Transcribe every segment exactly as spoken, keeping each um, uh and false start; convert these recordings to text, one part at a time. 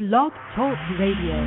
Blog Talk Radio.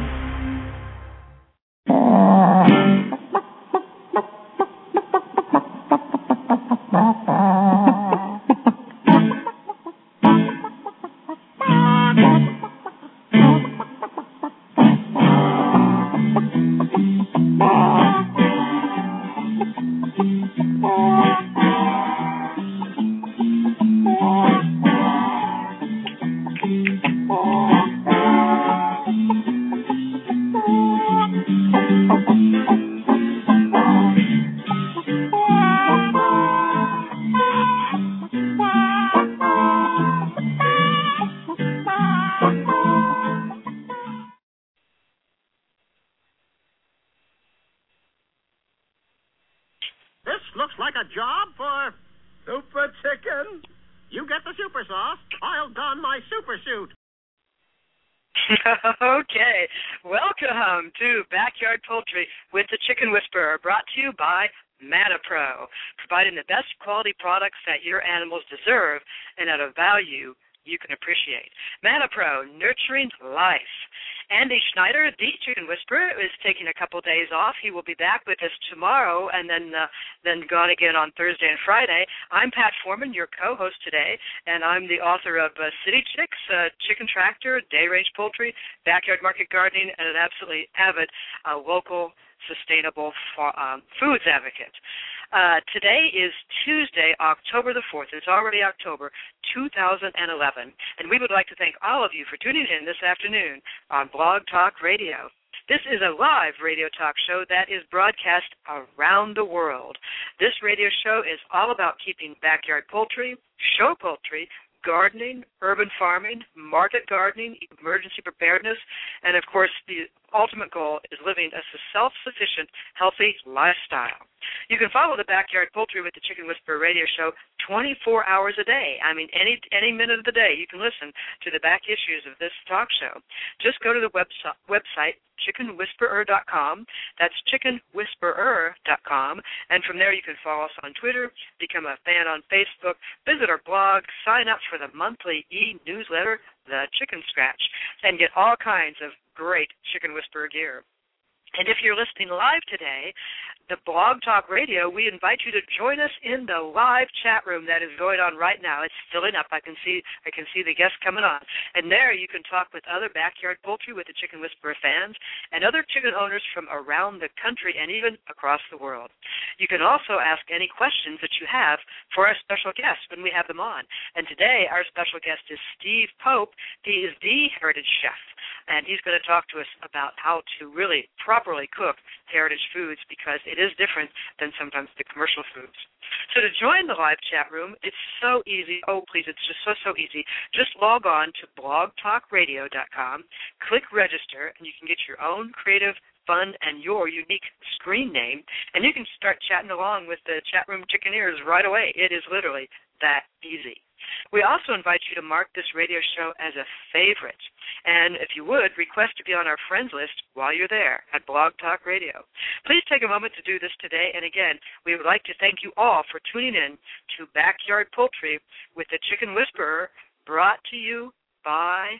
Okay, welcome to Backyard Poultry with the Chicken Whisperer, brought to you by ManaPro, providing the best quality products that your animals deserve and at a value you can appreciate. ManaPro, nurturing life. Andy Schneider, the Chicken Whisperer, is taking a couple days off. He will be back with us tomorrow and then uh, then gone again on Thursday and Friday. I'm Pat Foreman, your co-host today, and I'm the author of uh, City Chicks, uh, Chicken Tractor, Day Range Poultry, Backyard Market Gardening, and an absolutely avid uh, local sustainable fa- um, foods advocate. Uh, today is Tuesday, October the fourth. It's already October two thousand eleven, and we would like to thank all of you for tuning in this afternoon on Blog Talk Radio. This is a live radio talk show that is broadcast around the world. This radio show is all about keeping backyard poultry, show poultry, gardening, urban farming, market gardening, emergency preparedness, and, of course, the ultimate goal is living a self-sufficient, healthy lifestyle. You can follow the Backyard Poultry with the Chicken Whisperer radio show twenty-four hours a day. I mean, any any minute of the day you can listen to the back issues of this talk show. Just go to the website, website chicken whisperer dot com. That's chicken whisperer dot com. And from there you can follow us on Twitter, become a fan on Facebook, visit our blog, sign up for the monthly e-newsletter, The Chicken Scratch, and get all kinds of great Chicken Whisperer gear. And if you're listening live today, the Blog Talk Radio, we invite you to join us in the live chat room that is going on right now. It's filling up. I can see I can see the guests coming on. And there you can talk with other Backyard Poultry with the Chicken Whisperer fans and other chicken owners from around the country and even across the world. You can also ask any questions that you have for our special guests when we have them on. And today our special guest is Steve Pope. He is the Heritage Chef, and he's going to talk to us about how to really properly cook heritage foods, because it is different than sometimes the commercial foods. So to join the live chat room, it's so easy. Oh, please, it's just so, so easy. Just log on to blog talk radio dot com, click register, and you can get your own creative, fun, and your unique screen name, and you can start chatting along with the chat room chickeneers right away. It is literally that easy. We also invite you to mark this radio show as a favorite. And if you would, request to be on our friends list while you're there at Blog Talk Radio. Please take a moment to do this today. And again, we would like to thank you all for tuning in to Backyard Poultry with the Chicken Whisperer, brought to you by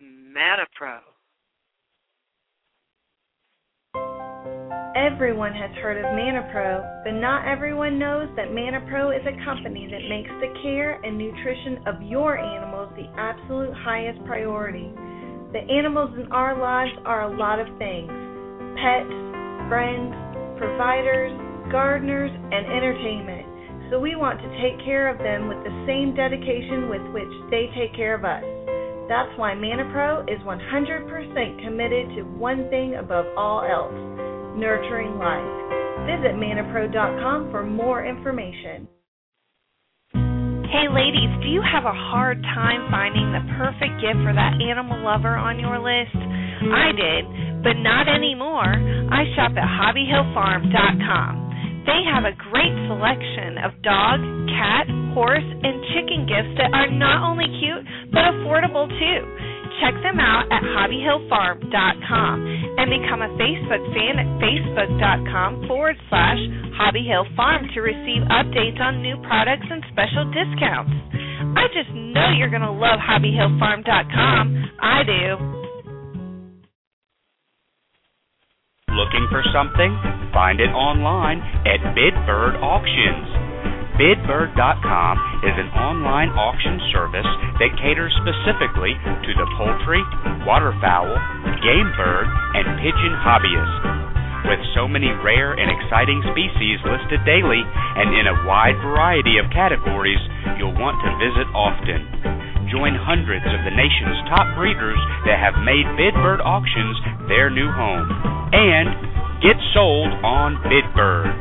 ManaPro. Everyone has heard of ManaPro, but not everyone knows that ManaPro is a company that makes the care and nutrition of your animals the absolute highest priority. The animals in our lives are a lot of things: pets, friends, providers, gardeners, and entertainment. So we want to take care of them with the same dedication with which they take care of us. That's why ManaPro is one hundred percent committed to one thing above all else: nurturing life. Visit mana pro dot com for more information. Hey ladies, do you have a hard time finding the perfect gift for that animal lover on your list? I did, but not anymore. I shop at hobby hill farm dot com. They have a great selection of dog, cat, horse, and chicken gifts that are not only cute, but affordable too. Check them out at hobby hill farm dot com and become a Facebook fan at facebook dot com forward slash hobbyhillfarm to receive updates on new products and special discounts. I just know you're going to love hobby hill farm dot com. I do. Looking for something? Find it online at Bidbird Auctions. Bidbird dot com is an online auction service that caters specifically to the poultry, waterfowl, game bird, and pigeon hobbyists. With so many rare and exciting species listed daily and in a wide variety of categories, you'll want to visit often. Join hundreds of the nation's top breeders that have made Bidbird Auctions their new home. And get sold on Bidbird.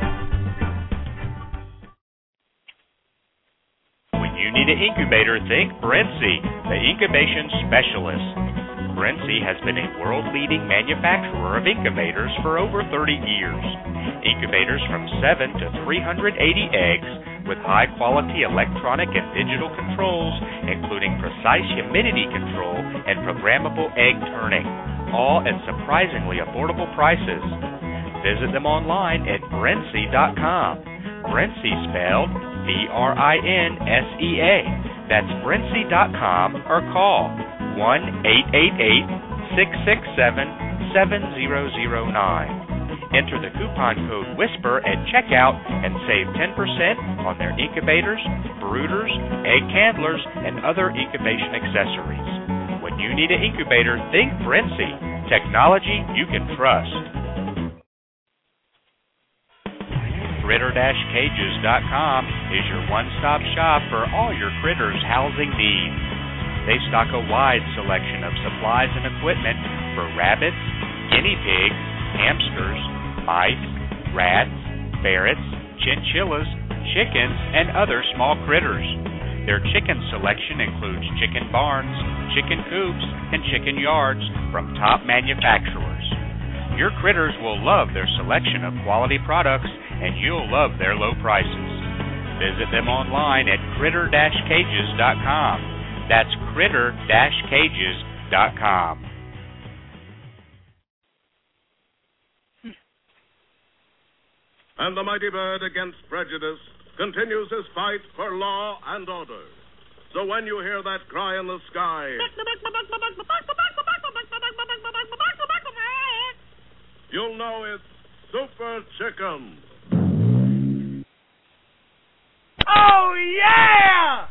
When you need an incubator, think Brinsea, the incubation specialist. Brinsea has been a world-leading manufacturer of incubators for over thirty years. Incubators from seven to three hundred eighty eggs with high-quality electronic and digital controls, including precise humidity control and programmable egg turning, all at surprisingly affordable prices. Visit them online at Brinsea dot com. Brinsea spelled B R I N S E A. That's Brinsea dot com or call one eight eight eight, six six seven, seven zero zero nine. Enter the coupon code WHISPER at checkout and save ten percent on their incubators, brooders, egg handlers, and other incubation accessories. When you need an incubator, think Brinsea. Technology you can trust. Critter Cages dot com is your one-stop shop for all your critters housing needs. They stock a wide selection of supplies and equipment for rabbits, guinea pigs, hamsters, mice, rats, ferrets, chinchillas, chickens, and other small critters. Their chicken selection includes chicken barns, chicken coops, and chicken yards from top manufacturers. Your critters will love their selection of quality products, and you'll love their low prices. Visit them online at Critter Cages dot com. That's Critter Cages dot com. And the mighty bird against prejudice continues his fight for law and order. So when you hear that cry in the sky, you'll know it's Super Chicken. Oh, yeah!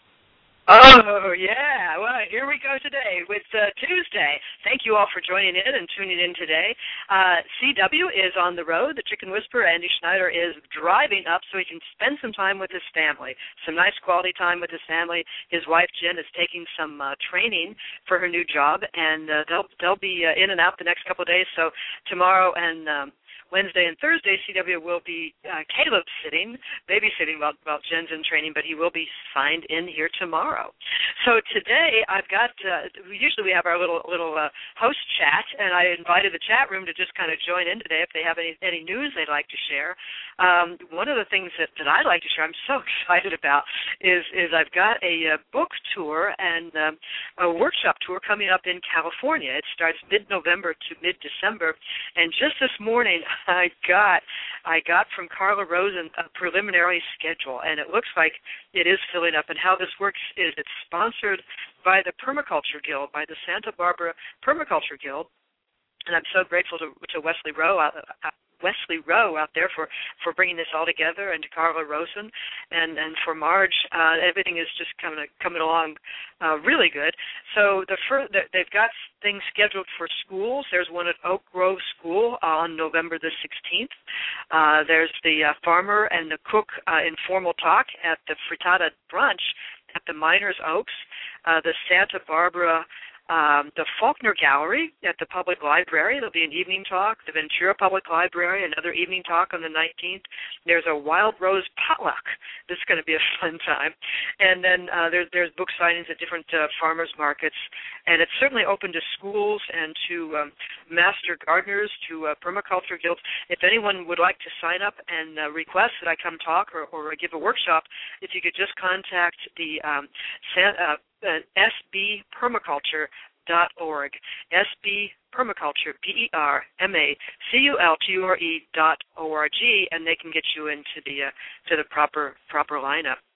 Oh, yeah. Well, here we go today with uh, Tuesday. Thank you all for joining in and tuning in today. Uh, C W is on the road. The Chicken Whisperer, Andy Schneider, is driving up so he can spend some time with his family, some nice quality time with his family. His wife, Jen, is taking some uh, training for her new job, and uh, they'll, they'll be uh, in and out the next couple of days. So tomorrow and um, Wednesday and Thursday, C W will be uh, Caleb sitting, babysitting while, while Jen's in training, but he will be signed in here tomorrow. So today I've got, uh, usually we have our little little uh, host chat, and I invited the chat room to just kind of join in today if they have any, any news they'd like to share. Um, one of the things that, that I'd like to share, I'm so excited about, is, is I've got a uh, book tour and um, a workshop tour coming up in California. It starts mid-November to mid-December, and just this morning I got I got from Carla Rosen a preliminary schedule, and it looks like it is filling up. And how this works is it's sponsored by the Permaculture Guild, by the Santa Barbara Permaculture Guild, and I'm so grateful to, to Wesley Rowe out, uh, Wesley Rowe out there for, for bringing this all together, and to Carla Rosen, and, and for Marge. Uh, everything is just coming coming along uh, really good. So the fir- they've got things scheduled for schools. There's one at Oak Grove School on November the sixteenth. Uh, there's the uh, farmer and the cook uh, informal talk at the Frittata Brunch at the Miners Oaks. Uh, the Santa Barbara Um, the Faulkner Gallery at the Public Library. There'll be an evening talk. The Ventura Public Library, another evening talk on the nineteenth. There's a Wild Rose potluck. This is going to be a fun time. And then uh, there, there's book signings at different uh, farmers markets. And it's certainly open to schools and to um, master gardeners, to uh, permaculture guilds. If anyone would like to sign up and uh, request that I come talk or, or give a workshop, if you could just contact the um, San, uh, uh, S B Permaculture dot org. S B Permaculture, P E R M A C U L T U R E dot O R G, and they can get you into the uh, to the proper proper lineup.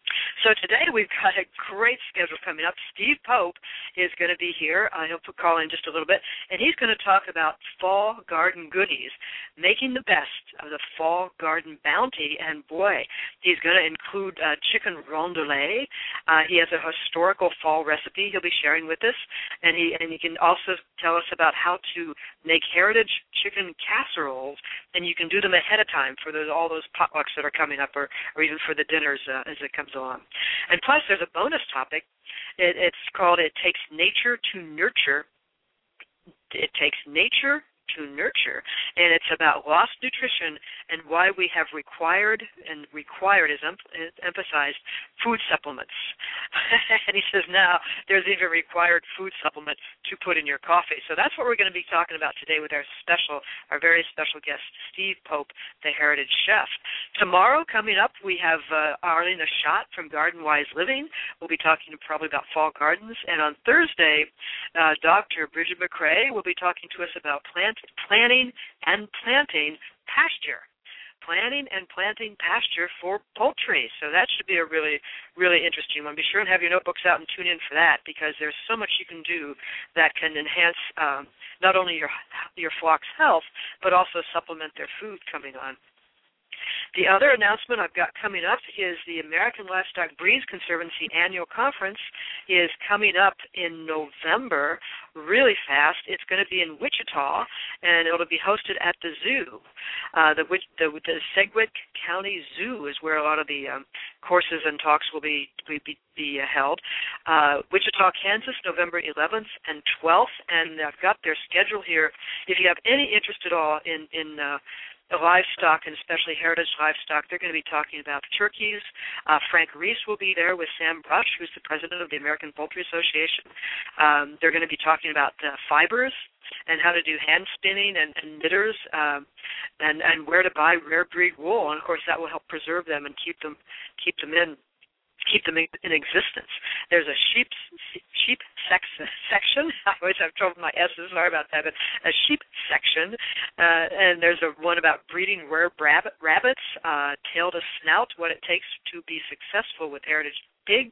So today we've got a great schedule coming up. Steve Pope is going to be here. Uh, he'll call in just a little bit, and he's going to talk about fall garden goodies, making the best of the fall garden bounty. And boy, he's going to include uh, chicken rondelets. Uh, he has a historical fall recipe he'll be sharing with us, and he and he can also tell us about how to make heritage chicken casseroles, and you can do them ahead of time for those, all those potlucks that are coming up, or, or even for the dinners uh, as it comes along. And plus, there's a bonus topic. It, it's called It Takes Nature to Nurture. It Takes Nature to Nurture, and it's about lost nutrition and why we have required, and required is em- emphasized, food supplements. And he says now there's even required food supplement to put in your coffee. So that's what we're going to be talking about today with our special, our very special guest, Steve Pope, the Heritage Chef. Tomorrow, coming up, we have uh, Arlene Ashott from Garden Wise Living. We'll be talking probably about fall gardens. And on Thursday, uh, Doctor Bridget McCrae will be talking to us about plant planning and planting pasture. Planting and planting pasture for poultry. So that should be a really, really interesting one. Be sure and have your notebooks out and tune in for that, because there's so much you can do that can enhance um, not only your your flock's health, but also supplement their food coming on. The other announcement I've got coming up is the American Livestock Breeds Conservancy Annual Conference is coming up in November, really fast. It's going to be in Wichita, and it'll be hosted at the zoo. Uh, the, the the Sedgwick County Zoo is where a lot of the um, courses and talks will be be, be held. Uh, Wichita, Kansas, November eleventh and twelfth, and I've got their schedule here. If you have any interest at all in in uh, the livestock, and especially heritage livestock, they're going to be talking about turkeys. Uh, Frank Reese will be there with Sam Brush, who's the president of the American Poultry Association. Um, they're going to be talking about uh, fibers and how to do hand spinning and, and knitters, um, and, and where to buy rare breed wool. And, of course, that will help preserve them and keep them keep them in. keep them in existence. There's a sheep sheep sex, section. I always have trouble with my S's, sorry about that, but a sheep section. Uh, and there's a one about breeding rare rabbit, rabbits, uh, tail to snout, what it takes to be successful with heritage pigs.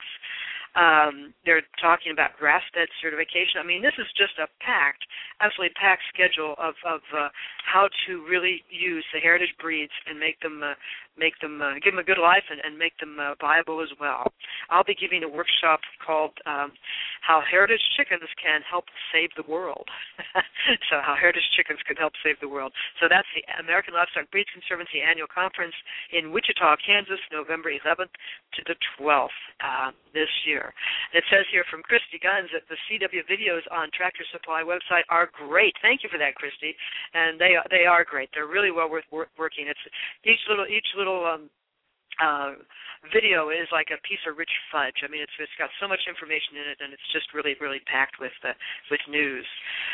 Um, they're talking about grass-fed certification. I mean, this is just a packed, absolutely packed schedule of, of uh, how to really use the heritage breeds and make them, uh, make them, uh, give them a good life and, and make them uh, viable as well. I'll be giving a workshop called um, How Heritage Chickens Can Help Save the World. So how heritage chickens can help save the world. So that's the American Livestock Breeds Conservancy Annual Conference in Wichita, Kansas, November eleventh to the twelfth uh, this year. It says here from Christy Guns that the C W videos on Tractor Supply website are great. Thank you for that, Christy. And they they are great. They're really well worth working. It's each little each little um, uh, video is like a piece of rich fudge. I mean, it's it's got so much information in it, and it's just really really packed with uh, with news.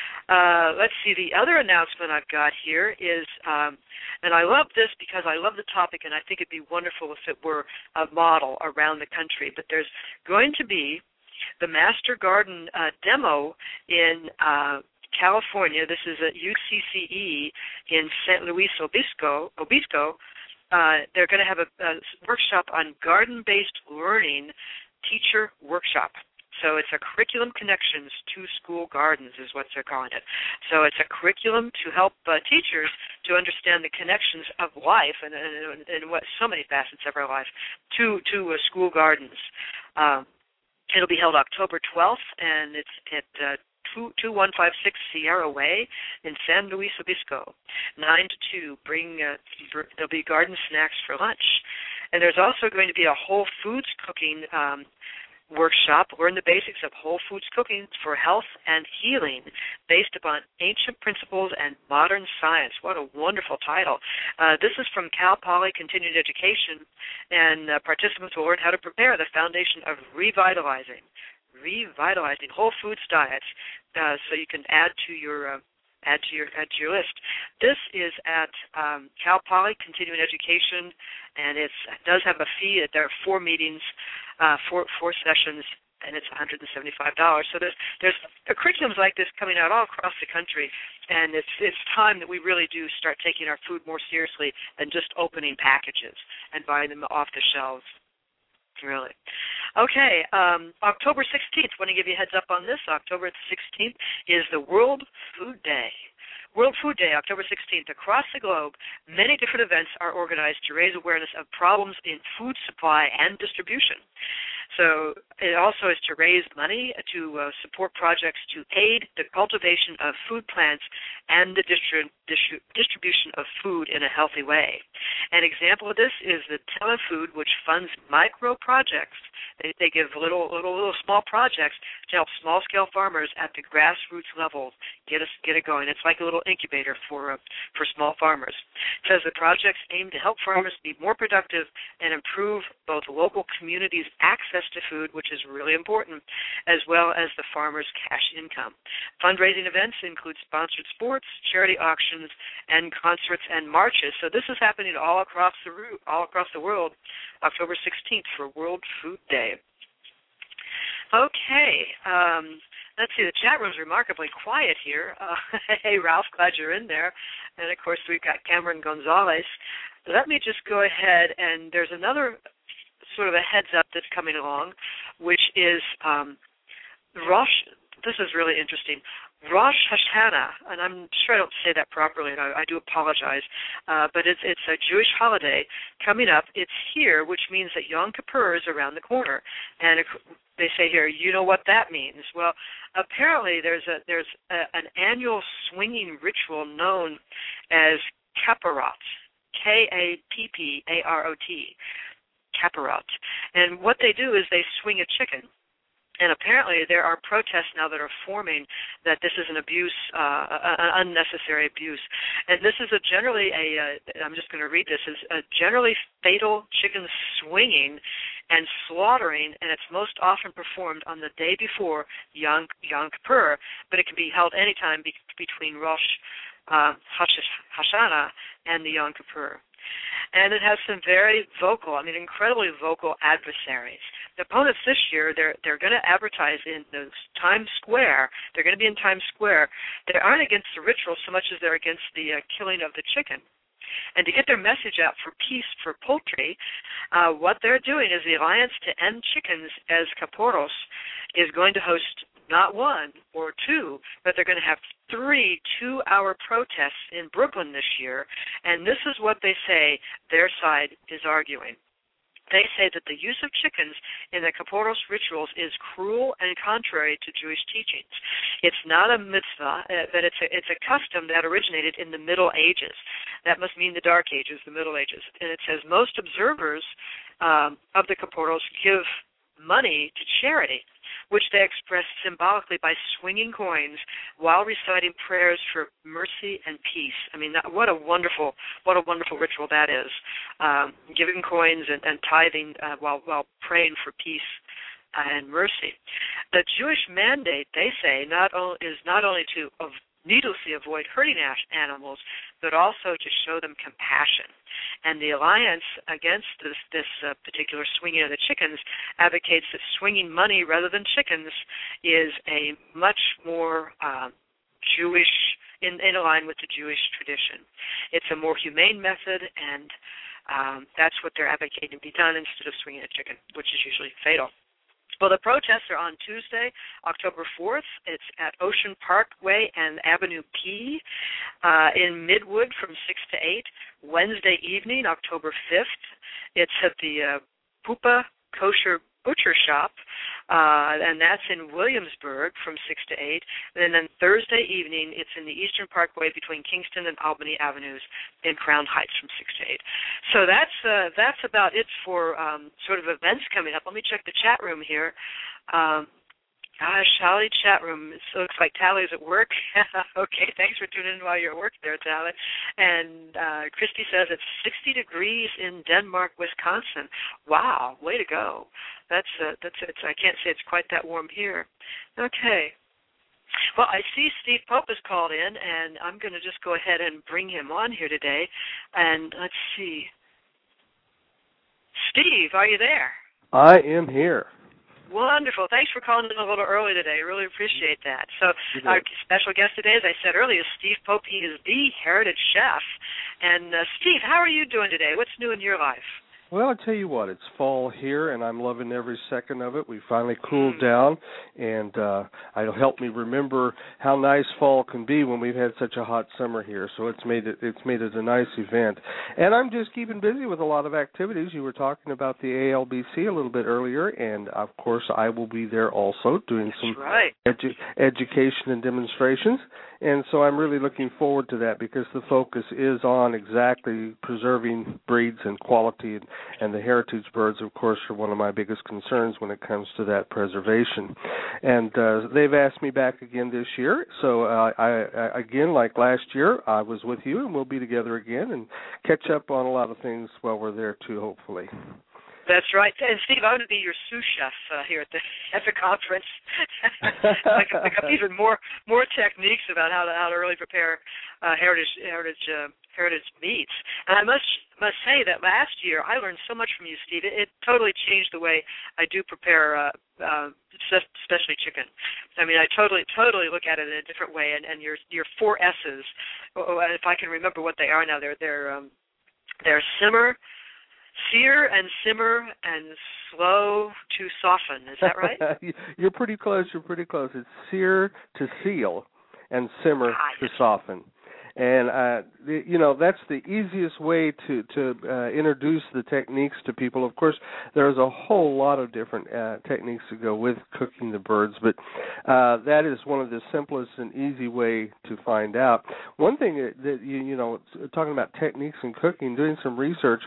Uh, let's see. The other announcement I've got here is, um, and I love this because I love the topic, and I think it'd be wonderful if it were a model around the country. But there's going to be the Master Garden uh, demo in uh, California. This is at U C C E in San Luis Obispo. Obispo. Uh, they're going to have a, a workshop on garden-based learning teacher workshop. So it's a curriculum connections to school gardens is what they're calling it. So it's a curriculum to help uh, teachers to understand the connections of life and, and, and what so many facets of our life to to uh, school gardens. Um, it'll be held October twelfth, and it's at uh, two one five six Sierra Way in San Luis Obispo, nine to two. Bring uh, there'll be garden snacks for lunch, and there's also going to be a Whole Foods cooking um, workshop. Learn the basics of whole foods cooking for health and healing, based upon ancient principles and modern science. What a wonderful title! Uh, this is from Cal Poly Continuing Education, and uh, participants will learn how to prepare the foundation of revitalizing. Revitalizing whole foods diets, uh, so you can add to your uh, add to your add to your list. This is at um, Cal Poly Continuing Education, and it's, it does have a fee. There are four meetings, uh, four four sessions, and it's one hundred seventy-five dollars. So there's there's curriculums like this coming out all across the country, and it's it's time that we really do start taking our food more seriously than just opening packages and buying them off the shelves. Really. Okay, um, October sixteenth, want to give you a heads up on this. October sixteenth is the World Food Day. World Food Day, October sixteenth. Across the globe, many different events are organized to raise awareness of problems in food supply and distribution. So it also is to raise money to uh, support projects to aid the cultivation of food plants and the distri- distri- distribution of food in a healthy way. An example of this is the Telefood, which funds micro projects. They, they give little, little, little small projects to help small-scale farmers at the grassroots level get us get it going. It's like a little incubator for uh, for small farmers. It says the projects aim to help farmers be more productive and improve both local communities' access to food, which is really important, as well as the farmers' cash income. Fundraising events include sponsored sports, charity auctions, and concerts and marches. So this is happening all across the all across the world, October sixteenth for World Food Day. Okay, um, let's see. The chat room's remarkably quiet here. Uh, hey, Ralph, glad you're in there. And, of course, we've got Cameron Gonzalez. Let me just go ahead, and there's another sort of a heads up that's coming along, which is um, Rosh. This is really interesting. Rosh Hashanah, and I'm sure I don't say that properly, and I, I do apologize, uh, but it's it's a Jewish holiday coming up. It's here, which means that Yom Kippur is around the corner. And it, they say here, you know what that means? Well, apparently there's a there's a, an annual swinging ritual known as Kapparot, K A P P A R O T, Kapparot. And what they do is they swing a chicken. And apparently there are protests now that are forming that this is an abuse, uh, an unnecessary abuse. And this is a generally a, uh, I'm just going to read this, is a generally fatal chicken swinging and slaughtering, and it's most often performed on the day before Yom, Yom Kippur, but it can be held anytime be, between Rosh uh, Hashanah and the Yom Kippur. And it has some very vocal, I mean, incredibly vocal adversaries. The opponents this year, they're they're going to advertise in the Times Square. They're going to be in Times Square. They aren't against the ritual so much as they're against the uh, killing of the chicken. And to get their message out for peace for poultry, uh, what they're doing is the Alliance to End Chickens as Kapporos is going to host not one or two, but they're going to have three two-hour protests in Brooklyn this year, and this is what they say their side is arguing. They say that the use of chickens in the Kapporos rituals is cruel and contrary to Jewish teachings. It's not a mitzvah, uh, but it's a, it's a custom that originated in the Middle Ages. That must mean the Dark Ages, the Middle Ages. And it says most observers um, of the Kapporos give money to charity, which they express symbolically by swinging coins while reciting prayers for mercy and peace. I mean, that, what a wonderful, what a wonderful ritual that is, um, giving coins and, and tithing uh, while while praying for peace and mercy. The Jewish mandate, they say, not only is not only to of, needlessly avoid hurting animals, but also to show them compassion. And the Alliance against this, this uh, particular swinging of the chickens advocates that swinging money rather than chickens is a much more uh, Jewish, in, in line with the Jewish tradition. It's a more humane method, and um, that's what they're advocating to be done instead of swinging a chicken, which is usually fatal. Well, the protests are on Tuesday, October fourth. It's at Ocean Parkway and Avenue P uh, in Midwood from six to eight. Wednesday evening, October fifth, it's at the uh, Pupa Kosher Butcher Shop, uh, and that's in Williamsburg from six to eight. And then Thursday evening, it's in the Eastern Parkway between Kingston and Albany Avenues in Crown Heights from six to eight. So that's uh, that's about it for um, sort of events coming up. Let me check the chat room here. Um, Gosh, Tally, chat room. It looks like Tally's at work. Okay, thanks for tuning in while you're at work there, Tally. And uh, Christy says it's sixty degrees in Denmark, Wisconsin. Wow, way to go. That's uh, that's it's. I can't say it's quite that warm here. Okay. Well, I see Steve Pope has called in, and I'm going to just go ahead and bring him on here today. And let's see. Steve, are you there? I am here. Wonderful. Thanks for calling in a little early today. I really appreciate that. So our special guest today, as I said earlier, is Steve Pope. He is the Heritage Chef. And, uh, Steve, how are you doing today? What's new in your life? Well, I'll tell you what, it's fall here, and I'm loving every second of it. We finally cooled down, and uh, it'll help me remember how nice fall can be when we've had such a hot summer here. So it's made it it's made it a nice event. And I'm just keeping busy with a lot of activities. You were talking about the A L B C a little bit earlier, and, of course, I will be there also doing That's some right. edu- education and demonstrations. And so I'm really looking forward to that because the focus is on exactly preserving breeds and quality, and, and the heritage birds, of course, are one of my biggest concerns when it comes to that preservation. And uh, they've asked me back again this year. So, uh, I, I, again, like last year, I was with you, and we'll be together again and catch up on a lot of things while we're there, too, hopefully. That's right. And, Steve, I'm going to be your sous chef uh, here at the at the conference. I can pick up even more more techniques about how to how to really prepare uh, heritage heritage uh, heritage meats. And I must must say that last year I learned so much from you, Steve. It, it totally changed the way I do prepare, uh, uh, especially chicken. I mean, I totally totally look at it in a different way. And, and your your four S's, if I can remember what they are now, they're they're um, they're simmer, sear and simmer and slow to soften. Is that right? You're pretty close. You're pretty close. It's sear to seal and simmer ah, to yes. soften. And, uh, the, you know, that's the easiest way to, to uh, introduce the techniques to people. Of course, there's a whole lot of different uh, techniques that go with cooking the birds, but uh, that is one of the simplest and easy way to find out. One thing that, that you, you know, talking about techniques in cooking, doing some research,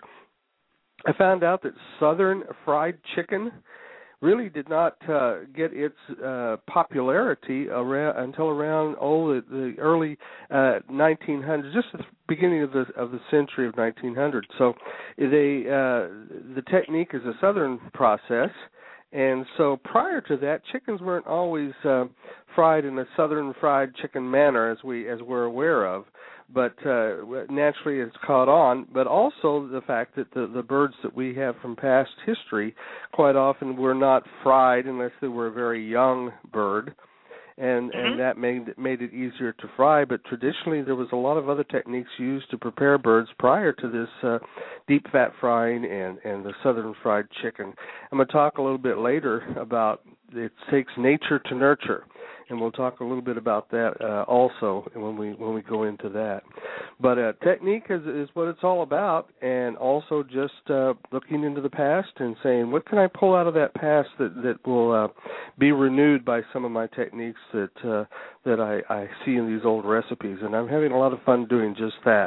I found out that Southern fried chicken really did not uh, get its uh, popularity around, until around oh the, the early uh, nineteen hundreds, just the beginning of the of the century of nineteen hundred. So they uh, the technique is a Southern process, and so prior to that, chickens weren't always uh, fried in a Southern fried chicken manner as we as we're aware of. But uh, naturally it's caught on, but also the fact that the, the birds that we have from past history quite often were not fried unless they were a very young bird, and, mm-hmm. and that made, made it easier to fry. But traditionally there was a lot of other techniques used to prepare birds prior to this uh, deep fat frying and, and the Southern fried chicken. I'm going to talk a little bit later about it takes nature to nurture. And we'll talk a little bit about that uh, also when we when we go into that. But uh, technique is, is what it's all about, and also just uh, looking into the past and saying, what can I pull out of that past that that will uh, be renewed by some of my techniques that uh, that I, I see in these old recipes, and I'm having a lot of fun doing just that.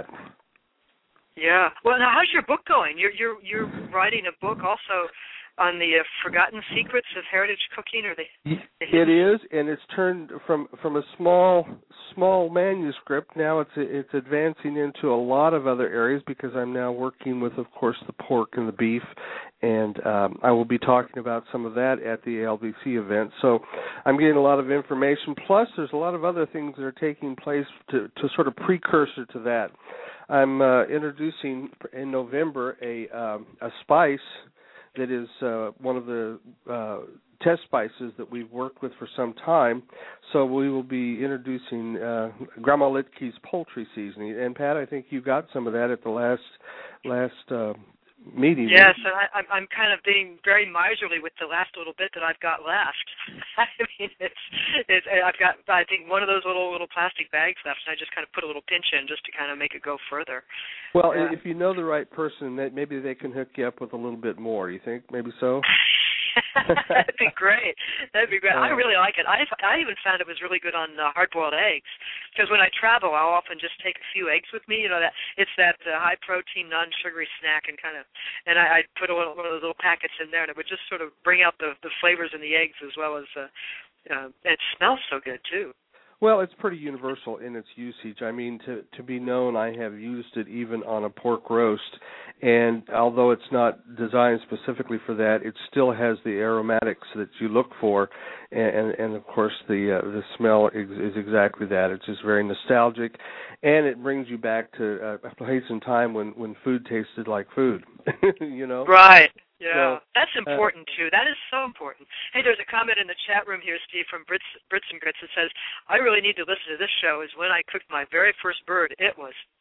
Yeah. Well, now how's your book going? You're you're you're writing a book also on the uh, forgotten secrets of heritage cooking, or the, the it is, and it's turned from from a small small manuscript. Now it's it's advancing into a lot of other areas because I'm now working with, of course, the pork and the beef, and um, I will be talking about some of that at the A L B C event. So I'm getting a lot of information. Plus, there's a lot of other things that are taking place to to sort of precursor to that. I'm uh, introducing in November a um, a spice that is uh, one of the uh, test spices that we've worked with for some time. So we will be introducing uh, Grandma Litke's poultry seasoning. And, Pat, I think you got some of that at the last last uh, meeting. Yes, and I, I'm, I'm kind of being very miserly with the last little bit that I've got left. I mean, it's, it's, I've got, I think, one of those little little plastic bags left, and I just kind of put a little pinch in just to kind of make it go further. Well, yeah. If you know the right person, that maybe they can hook you up with a little bit more. You think maybe so? That'd be great. That'd be great. Uh, I really like it. I I even found it was really good on uh, hard-boiled eggs, because when I travel, I'll often just take a few eggs with me. You know, that it's that uh, high-protein, non-sugary snack, and kind of, and I, I'd put a little, one of those little packets in there, and it would just sort of bring out the the flavors in the eggs as well as. Uh, uh, it smells so good too. Well, it's pretty universal in its usage. I mean, to to be known, I have used it even on a pork roast, and although it's not designed specifically for that, it still has the aromatics that you look for, and and, and of course the uh, the smell is, is exactly that. It's just very nostalgic, and it brings you back to a place in time when, when food tasted like food, you know? Right. Yeah, so, that's important, uh, too. That is so important. Hey, there's a comment in the chat room here, Steve, from Brits, Brits and Grits that says, I really need to listen to this show, is when I cooked my very first bird. It was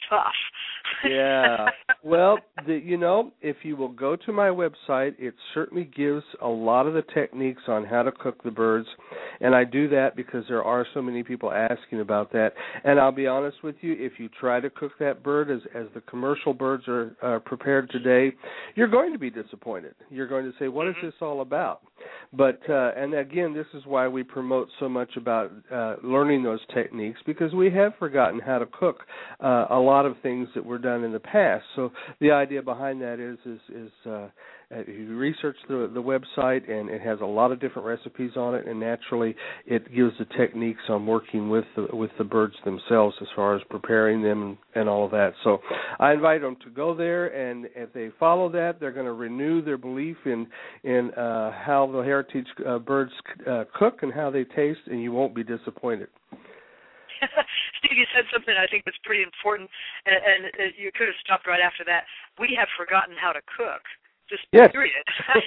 tough. Yeah. Well, the, you know, if you will go to my website, it certainly gives a lot of the techniques on how to cook the birds, and I do that because there are so many people asking about that. And I'll be honest with you, if you try to cook that bird as, as the commercial birds are uh, prepared today, you're going to be disappointed. You're going to say, what is this all about? But, uh, and again, this is why we promote so much about uh, learning those techniques, because we have forgotten how to cook uh, a lot of things that were done in the past. So the idea behind that is, is, is uh, you research the, the website, and it has a lot of different recipes on it, and naturally it gives the techniques on working with the, with the birds themselves as far as preparing them and, and all of that. So I invite them to go there, and if they follow that, they're going to renew their belief in, in uh, how the heritage uh, birds uh, cook and how they taste, and you won't be disappointed. Steve, you said something I think that's pretty important, and, and uh, you could have stopped right after that. We have forgotten how to cook. Just yes. period.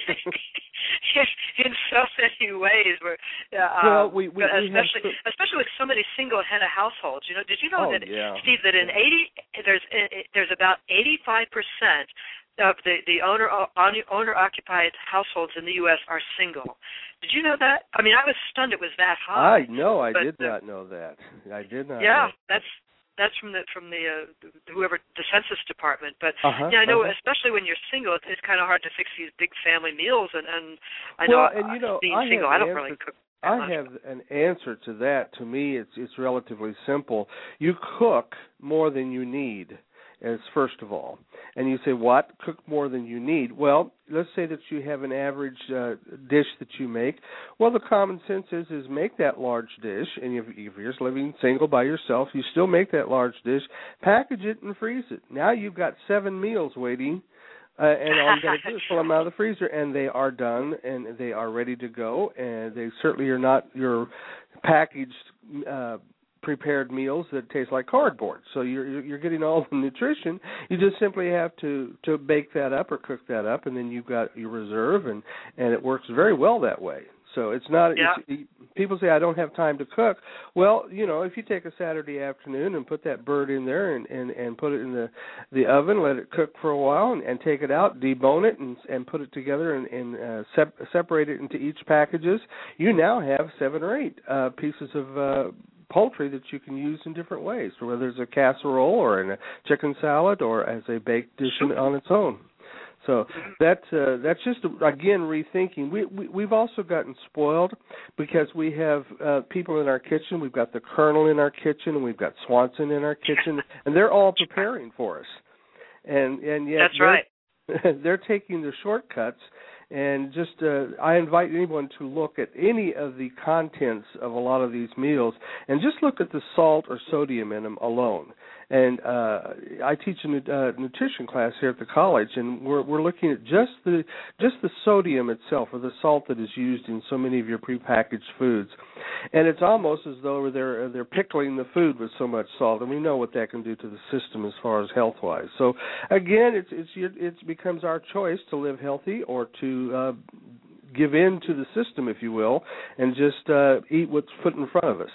in, in so many ways, where uh, well, we, we, especially we have... especially with so many single head of households. You know, did you know oh, that yeah. Steve, that in eighty there's there's about eighty-five percent of the the owner owner occupied households in the U S are single. Did you know that? I mean, I was stunned it was that high. I know, I but, did uh, not know that. I did not. Yeah, know. that's. That's from the from the uh, whoever the Census Department, but uh-huh, yeah, I know uh-huh. especially when you're single, it's, it's kind of hard to fix these big family meals, and, and I know, well, and you know, being I single, I don't answer, really cook. I much. have an answer to that. To me, it's it's relatively simple. You cook more than you need, as first of all. And you say, what? Cook more than you need. Well, let's say that you have an average uh, dish that you make. Well, the common sense is is make that large dish, and if, if you're just living single by yourself, you still make that large dish, package it, and freeze it. Now you've got seven meals waiting, uh, and all you got to do is pull them out of the freezer, and they are done, and they are ready to go, and they certainly are not your packaged uh prepared meals that taste like cardboard. So you're you're getting all the nutrition. You just simply have to, to bake that up or cook that up, and then you've got your reserve, and, and it works very well that way. So it's not, yeah. it's, people say, I don't have time to cook. Well, you know, if you take a Saturday afternoon and put that bird in there and, and, and put it in the, the oven, let it cook for a while, and, and take it out, debone it, and, and put it together and, and uh, sep- separate it into each packages, you now have seven or eight uh, pieces of uh poultry that you can use in different ways, whether it's a casserole or in a chicken salad or as a baked dish on its own. So that uh, that's just, again, rethinking. We, we, we've also gotten spoiled because we have uh, people in our kitchen. We've got the Colonel in our kitchen, and we've got Swanson in our kitchen, and they're all preparing for us. And, and yet that's they're, right. they're taking the shortcuts. And just, uh, I invite anyone to look at any of the contents of a lot of these meals and just look at the salt or sodium in them alone. And uh, I teach a uh, nutrition class here at the college, and we're we're looking at just the just the sodium itself, or the salt that is used in so many of your prepackaged foods. And it's almost as though they're they're pickling the food with so much salt, and we know what that can do to the system as far as health-wise. So again, it's it's it becomes our choice to live healthy or to uh, give in to the system, if you will, and just uh, eat what's put in front of us.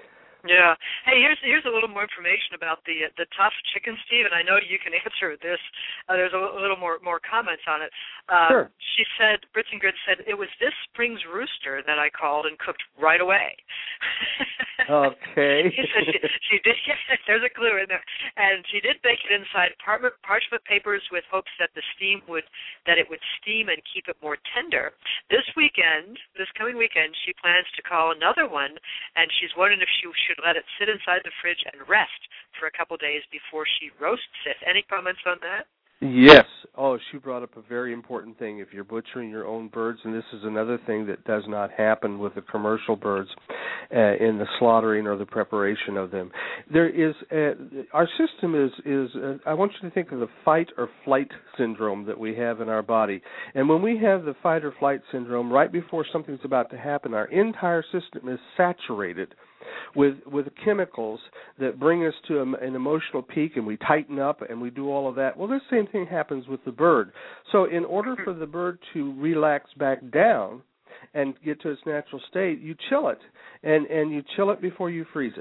Yeah. Hey, here's here's a little more information about the the tough chicken, Steve, and I know you can answer this. Uh, there's a little more more comments on it. Uh, sure. She said, Britzengrid said, it was this spring's rooster that I called and cooked right away. Okay. she, she did. There's a clue in there, and she did bake it inside parchment, parchment papers with hopes that the steam would that it would steam and keep it more tender. This weekend, this coming weekend, she plans to call another one, and she's wondering if she should let it sit inside the fridge and rest for a couple days before she roasts it. Any comments on that? Yes. Oh, she brought up a very important thing. If you're butchering your own birds, and this is another thing that does not happen with the commercial birds uh, in the slaughtering or the preparation of them. There is uh, our system is is uh, I want you to think of the fight or flight syndrome that we have in our body. And when we have the fight or flight syndrome, right before something's about to happen, our entire system is saturated with with chemicals that bring us to a, an emotional peak, and we tighten up and we do all of that. Well, the same thing happens with the bird. So in order for the bird to relax back down and get to its natural state, you chill it, and, and you chill it before you freeze it.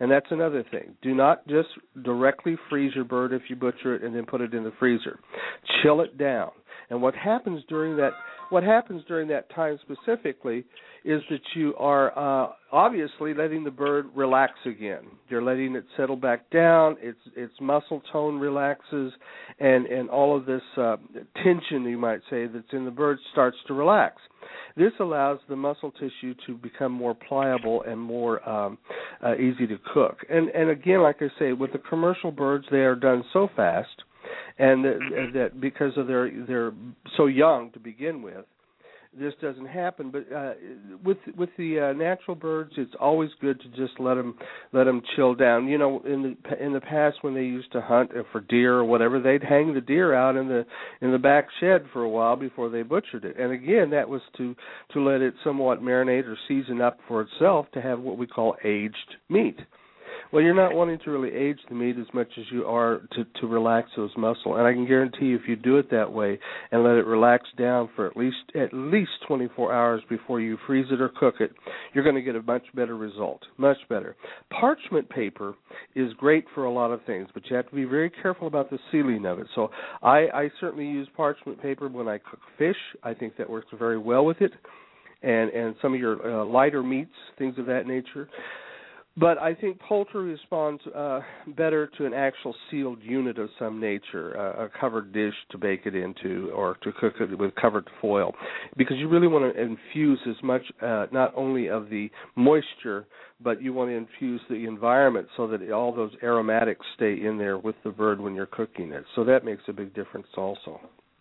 And that's another thing. Do not just directly freeze your bird if you butcher it and then put it in the freezer. Chill it down. And what happens during that what happens during that time specifically is that you are uh, obviously letting the bird relax again. You're letting it settle back down. Its its muscle tone relaxes, and, and all of this uh, tension, you might say, that's in the bird starts to relax. This allows the muscle tissue to become more pliable and more um, uh, easy to cook. And and again, like I say, with the commercial birds, they are done so fast, and that, that because of their they're so young to begin with, this doesn't happen. But uh, with with the uh, natural birds, it's always good to just let them let them chill down. You know, in the in the past when they used to hunt for deer or whatever, they'd hang the deer out in the in the back shed for a while before they butchered it. And again, that was to to let it somewhat marinate or season up for itself to have what we call aged meat. Well, you're not wanting to really age the meat as much as you are to, to relax those muscles. And I can guarantee you if you do it that way and let it relax down for at least at least twenty-four hours before you freeze it or cook it, you're going to get a much better result, much better. Parchment paper is great for a lot of things, but you have to be very careful about the sealing of it. So I, I certainly use parchment paper when I cook fish. I think that works very well with it, and, and some of your uh, lighter meats, things of that nature. But I think poultry responds uh, better to an actual sealed unit of some nature, uh, a covered dish to bake it into or to cook it with covered foil, because you really want to infuse as much uh, not only of the moisture, but you want to infuse the environment so that all those aromatics stay in there with the bird when you're cooking it. So that makes a big difference also.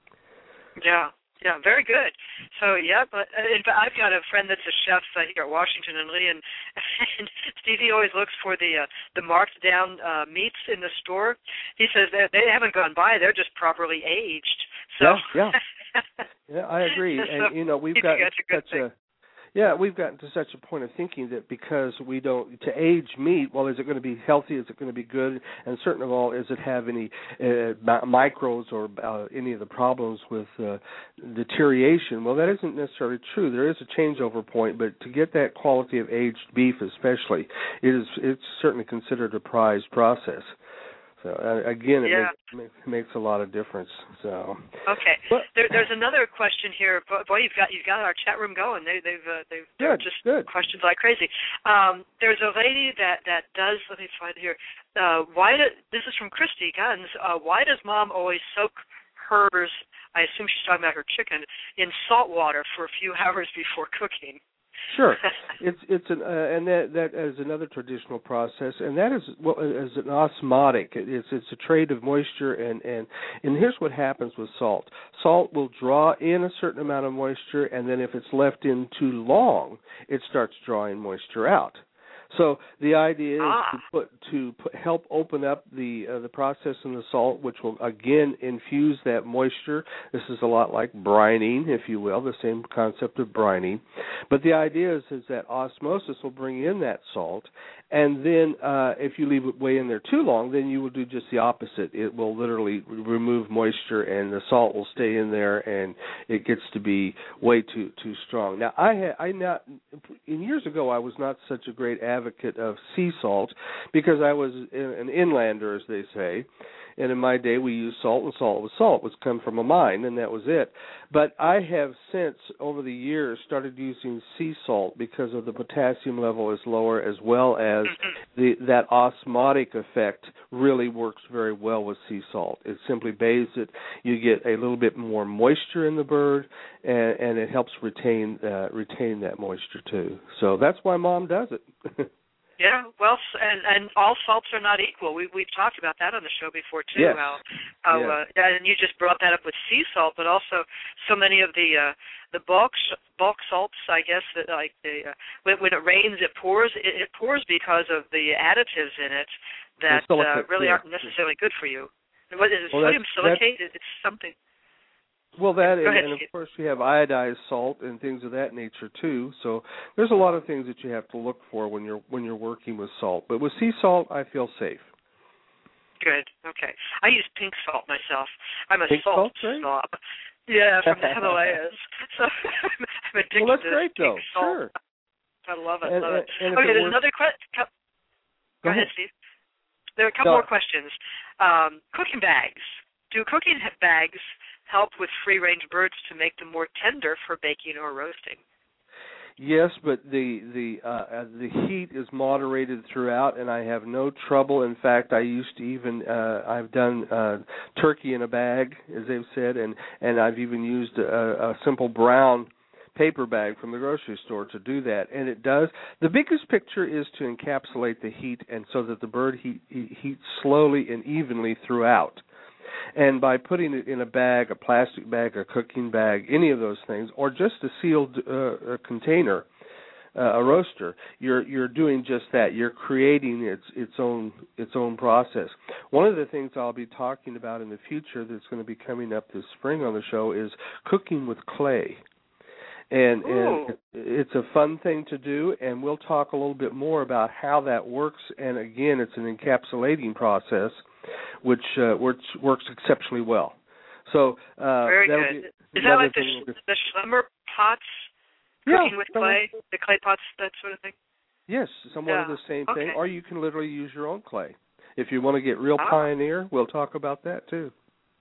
Yeah. Yeah, very good. So, yeah, but uh, in fact, I've got a friend that's a chef uh, here at Washington and Lee, and, and Stevie always looks for the uh, the marked down uh, meats in the store. He says they they haven't gone by; they're just properly aged. So, yeah, yeah, yeah, I agree. so, and you know, we've got such thing. a yeah, we've gotten to such a point of thinking that because we don't to age meat, well, is it going to be healthy? Is it going to be good? And certain of all, does it have any uh, microbes or uh, any of the problems with uh, deterioration? Well, that isn't necessarily true. There is a changeover point, but to get that quality of aged beef, especially, it is it's certainly considered a prized process. So uh, again, it yeah. makes, makes a lot of difference. So okay, but, there, there's another question here. Boy, you've got you've got our chat room going. They, they've uh, they've good, just good. questions like crazy. Um, there's a lady that, that does. Let me find it here. Uh, why do, this is from Christy Guns. Uh, why does Mom always soak hers? I assume she's talking about her chicken in salt water for a few hours before cooking. Sure, it's it's an uh, and that that is another traditional process, and that is well as an osmotic. It's it's a trade of moisture, and, and and here's what happens with salt. Salt will draw in a certain amount of moisture, and then if it's left in too long, it starts drawing moisture out. So the idea is ah. to put to put, help open up the uh, the process in the salt, which will again infuse that moisture. This is a lot like brining, if you will, the same concept of brining. But the idea is, is that osmosis will bring in that salt, and then uh, if you leave it way in there too long, then you will do just the opposite. It will literally remove moisture, and the salt will stay in there, and it gets to be way too too strong. Now, I had I not in years ago I was not such a great advocate of sea salt because I was an inlander, as they say. And in my day, we used salt, and salt was salt. It was come from a mine, and that was it. But I have since, over the years, started using sea salt because of the potassium level is lower, as well as the that osmotic effect really works very well with sea salt. It simply bathes it. You get a little bit more moisture in the bird, and, and it helps retain uh, retain that moisture too. So that's why Mom does it. Yeah, well, and and all salts are not equal. We we've talked about that on the show before too. Yes. How, how yes. uh, and you just brought that up with sea salt, but also so many of the uh, the bulk bulk salts, I guess, that like the uh, when, when it rains, it pours. It, it pours because of the additives in it that uh, really yeah. aren't necessarily good for you. What is it? Well, Sodium silicate? It's something. Well, that and, ahead, and of course you have iodized salt and things of that nature too. So there's a lot of things that you have to look for when you're when you're working with salt. But with sea salt, I feel safe. Good. Okay. I use pink salt myself. I'm a pink salt salt, snob. Yeah, from the Himalayas. So I'm addicted well, that's to great pink though. salt. Sure. I love it. And, love it. and Okay, there's it another question. Go, Go ahead, Steve. There are a couple no. more questions. Um, cooking bags. Do cooking bags help with free-range birds to make them more tender for baking or roasting? Yes, but the the uh, the heat is moderated throughout, and I have no trouble. In fact, I used to even uh, I've done uh, turkey in a bag, as they've said, and, and I've even used a, a simple brown paper bag from the grocery store to do that, and it does. The biggest picture is to encapsulate the heat, and so that the bird heat, heats slowly and evenly throughout. And by putting it in a bag, a plastic bag, a cooking bag, any of those things, or just a sealed uh, a container, uh, a roaster, you're you're doing just that. You're creating its its own its own process. One of the things I'll be talking about in the future that's going to be coming up this spring on the show is cooking with clay. And, and it's a fun thing to do, and we'll talk a little bit more about how that works. And again, it's an encapsulating process, which uh, works works exceptionally well. So uh, very good. Is that like the, sh- the Schlemmer pots, cooking yeah, with clay, the clay pots, that sort of thing? Yes, somewhat yeah. of the same okay. thing. Or you can literally use your own clay. If you want to get real oh. pioneer, we'll talk about that too.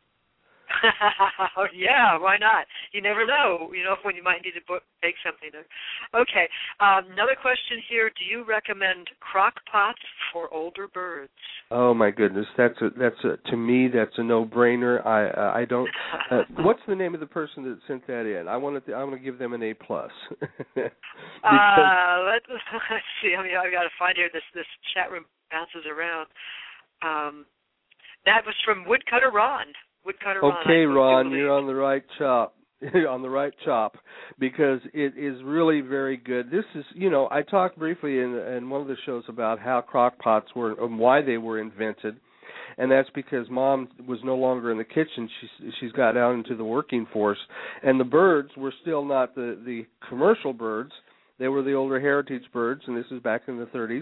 Yeah, why not? You never know, you know, when you might need to bake something. Okay, um, another question here. Do you recommend crock pots for older birds? Oh my goodness, that's a that's a to me that's a no-brainer. I uh, I don't. Uh, what's the name of the person that sent that in? I want to I want to give them an A plus. uh, let's, let's see. I mean, I've got to find here. This this chat room bounces around. Um, that was from Woodcutter Ron. Woodcutter okay, Ron, Ron, you're on the right chop. on the right chop, because it is really very good. This is, you know, I talked briefly in, in one of the shows about how crock pots were and why they were invented, and that's because Mom was no longer in the kitchen. She's she's got out into the working force, and the birds were still not the, the commercial birds. They were the older heritage birds, and this is back in the thirties.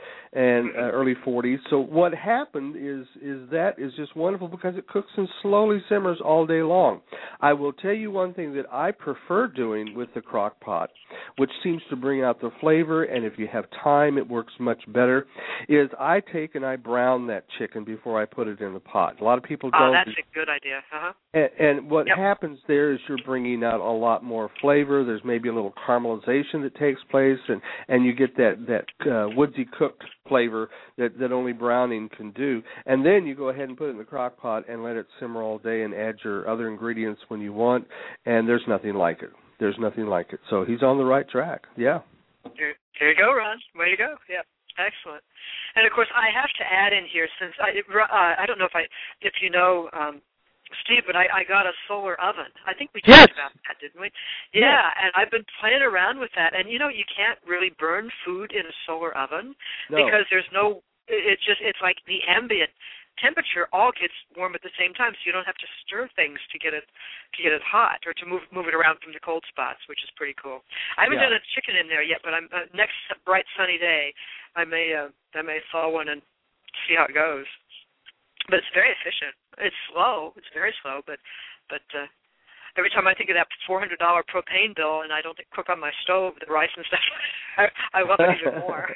And uh, early forties. So what happened is is that is just wonderful because it cooks and slowly simmers all day long. I will tell you one thing that I prefer doing with the crock pot, which seems to bring out the flavor, and if you have time, it works much better, is I take and I brown that chicken before I put it in the pot. A lot of people don't. Oh, that's a good idea. Uh-huh. And, and what yep. happens there is you're bringing out a lot more flavor. There's maybe a little caramelization that takes place, and, and you get that, that uh, woodsy cooked flavor that, that only browning can do. And then you go ahead and put it in the crock pot and let it simmer all day and add your other ingredients when you want, and there's nothing like it. There's nothing like it. So he's on the right track. Yeah. There, there you go, Ron. Way to go. Yeah. Excellent. And, of course, I have to add in here, since I uh, I don't know if I if you know, um, Steve, but I, I got a solar oven. I think we talked yes. about that, didn't we? Yeah, yes. And I've been playing around with that. And, you know, you can't really burn food in a solar oven no. because there's no – it's just – it's like the ambient temperature all gets warm at the same time, so you don't have to stir things to get it to get it hot or to move move it around from the cold spots, which is pretty cool. I haven't yeah. done a chicken in there yet, but I'm uh, next bright sunny day, I may uh, I may thaw one and see how it goes. But it's very efficient. It's slow. It's very slow, but but uh, every time I think of that four hundred dollars propane bill and I don't cook on my stove, the rice and stuff, I, I love it even more.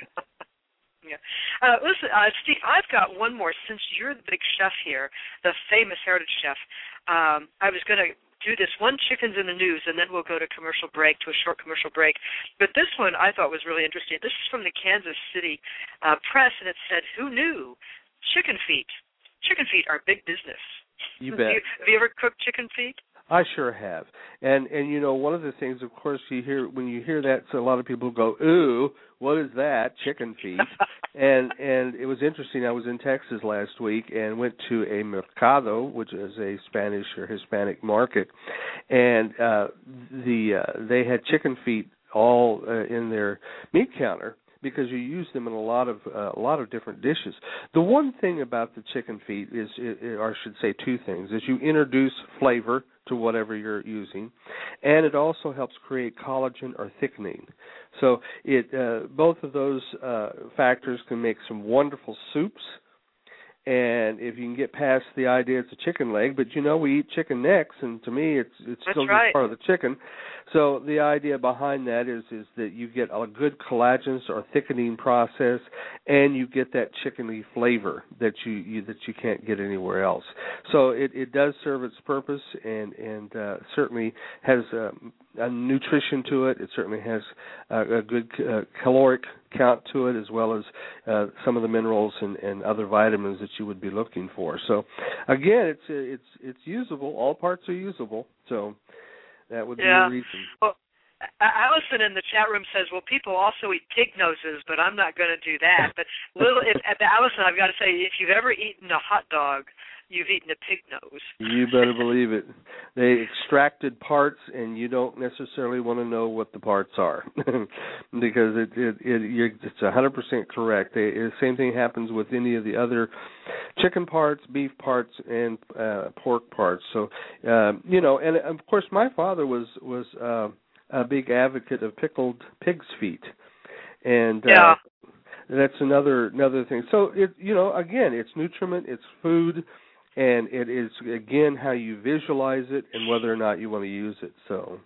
Yeah. Uh, listen, uh, Steve, I've got one more. Since you're the big chef here, the famous heritage chef, um, I was going to do this one, chicken's in the news, and then we'll go to commercial break, to a short commercial break. But this one I thought was really interesting. This is from the Kansas City uh, Press, and it said, "Who knew chicken feet? Chicken feet are big business." You bet. you, have you ever cooked chicken feet? I sure have. And, and you know, one of the things, of course, you hear when you hear that, so a lot of people go, ooh, what is that, chicken feet? and and it was interesting. I was in Texas last week and went to a mercado, which is a Spanish or Hispanic market, and uh, the uh, they had chicken feet all uh, in their meat counter, because you use them in a lot of uh, a lot of different dishes. The one thing about the chicken feet is, or I should say two things, is you introduce flavor to whatever you're using, and it also helps create collagen or thickening. So it uh, both of those uh, factors can make some wonderful soups. And if you can get past the idea it's a chicken leg, but you know we eat chicken necks, and to me it's it's That's still right. just part of the chicken. So the idea behind that is is that you get a good collagenous or thickening process, and you get that chickeny flavor that you, you that you can't get anywhere else. So it, it does serve its purpose, and and uh, certainly has a, a nutrition to it. It certainly has a, a good uh, caloric count to it, as well as uh, some of the minerals and, and other vitamins that you would be looking for. So again, it's it's it's usable. All parts are usable. So that would yeah. be a reason. Well, Allison in the chat room says, well, people also eat pig noses, but I'm not going to do that. But little, if, at the Allison, I've got to say, if you've ever eaten a hot dog, you've eaten a pig nose. You better believe it. They extracted parts, and you don't necessarily want to know what the parts are because it, it, it, you're, it's one hundred percent correct. They, the same thing happens with any of the other chicken parts, beef parts, and uh, pork parts. So, um, you know, and of course, my father was was uh, a big advocate of pickled pig's feet, and yeah. uh, that's another another thing. So, it you know, again, it's nutriment, it's food. And it is, again, how you visualize it and whether or not you want to use it. So,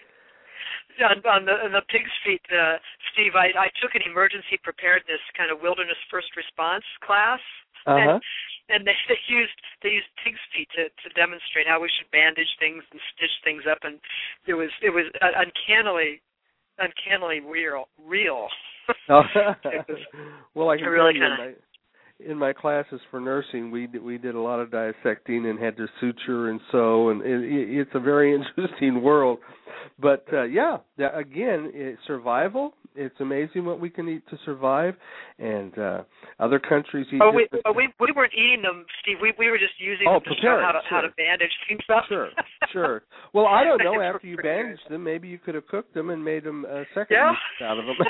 on, on the, on the pig's feet, uh, Steve, I, I took an emergency preparedness kind of wilderness first response class, uh-huh. and, and they, they used they used pig's feet to, to demonstrate how we should bandage things and stitch things up, and it was it was uncannily uncannily real real. Oh. was, well, I can really tell you. Kinda, In my classes for nursing, we we did a lot of dissecting and had to suture and sew, and it, it's a very interesting world. But uh, yeah, again, it, survival. It's amazing what we can eat to survive, and uh, other countries eat. Oh, we, oh, we we weren't eating them, Steve. We we were just using oh, them to show how to sure. how to bandage things up. Sure, sure. Well, I don't know. After you bandaged them, maybe you could have cooked them and made them a second yeah. use out of them.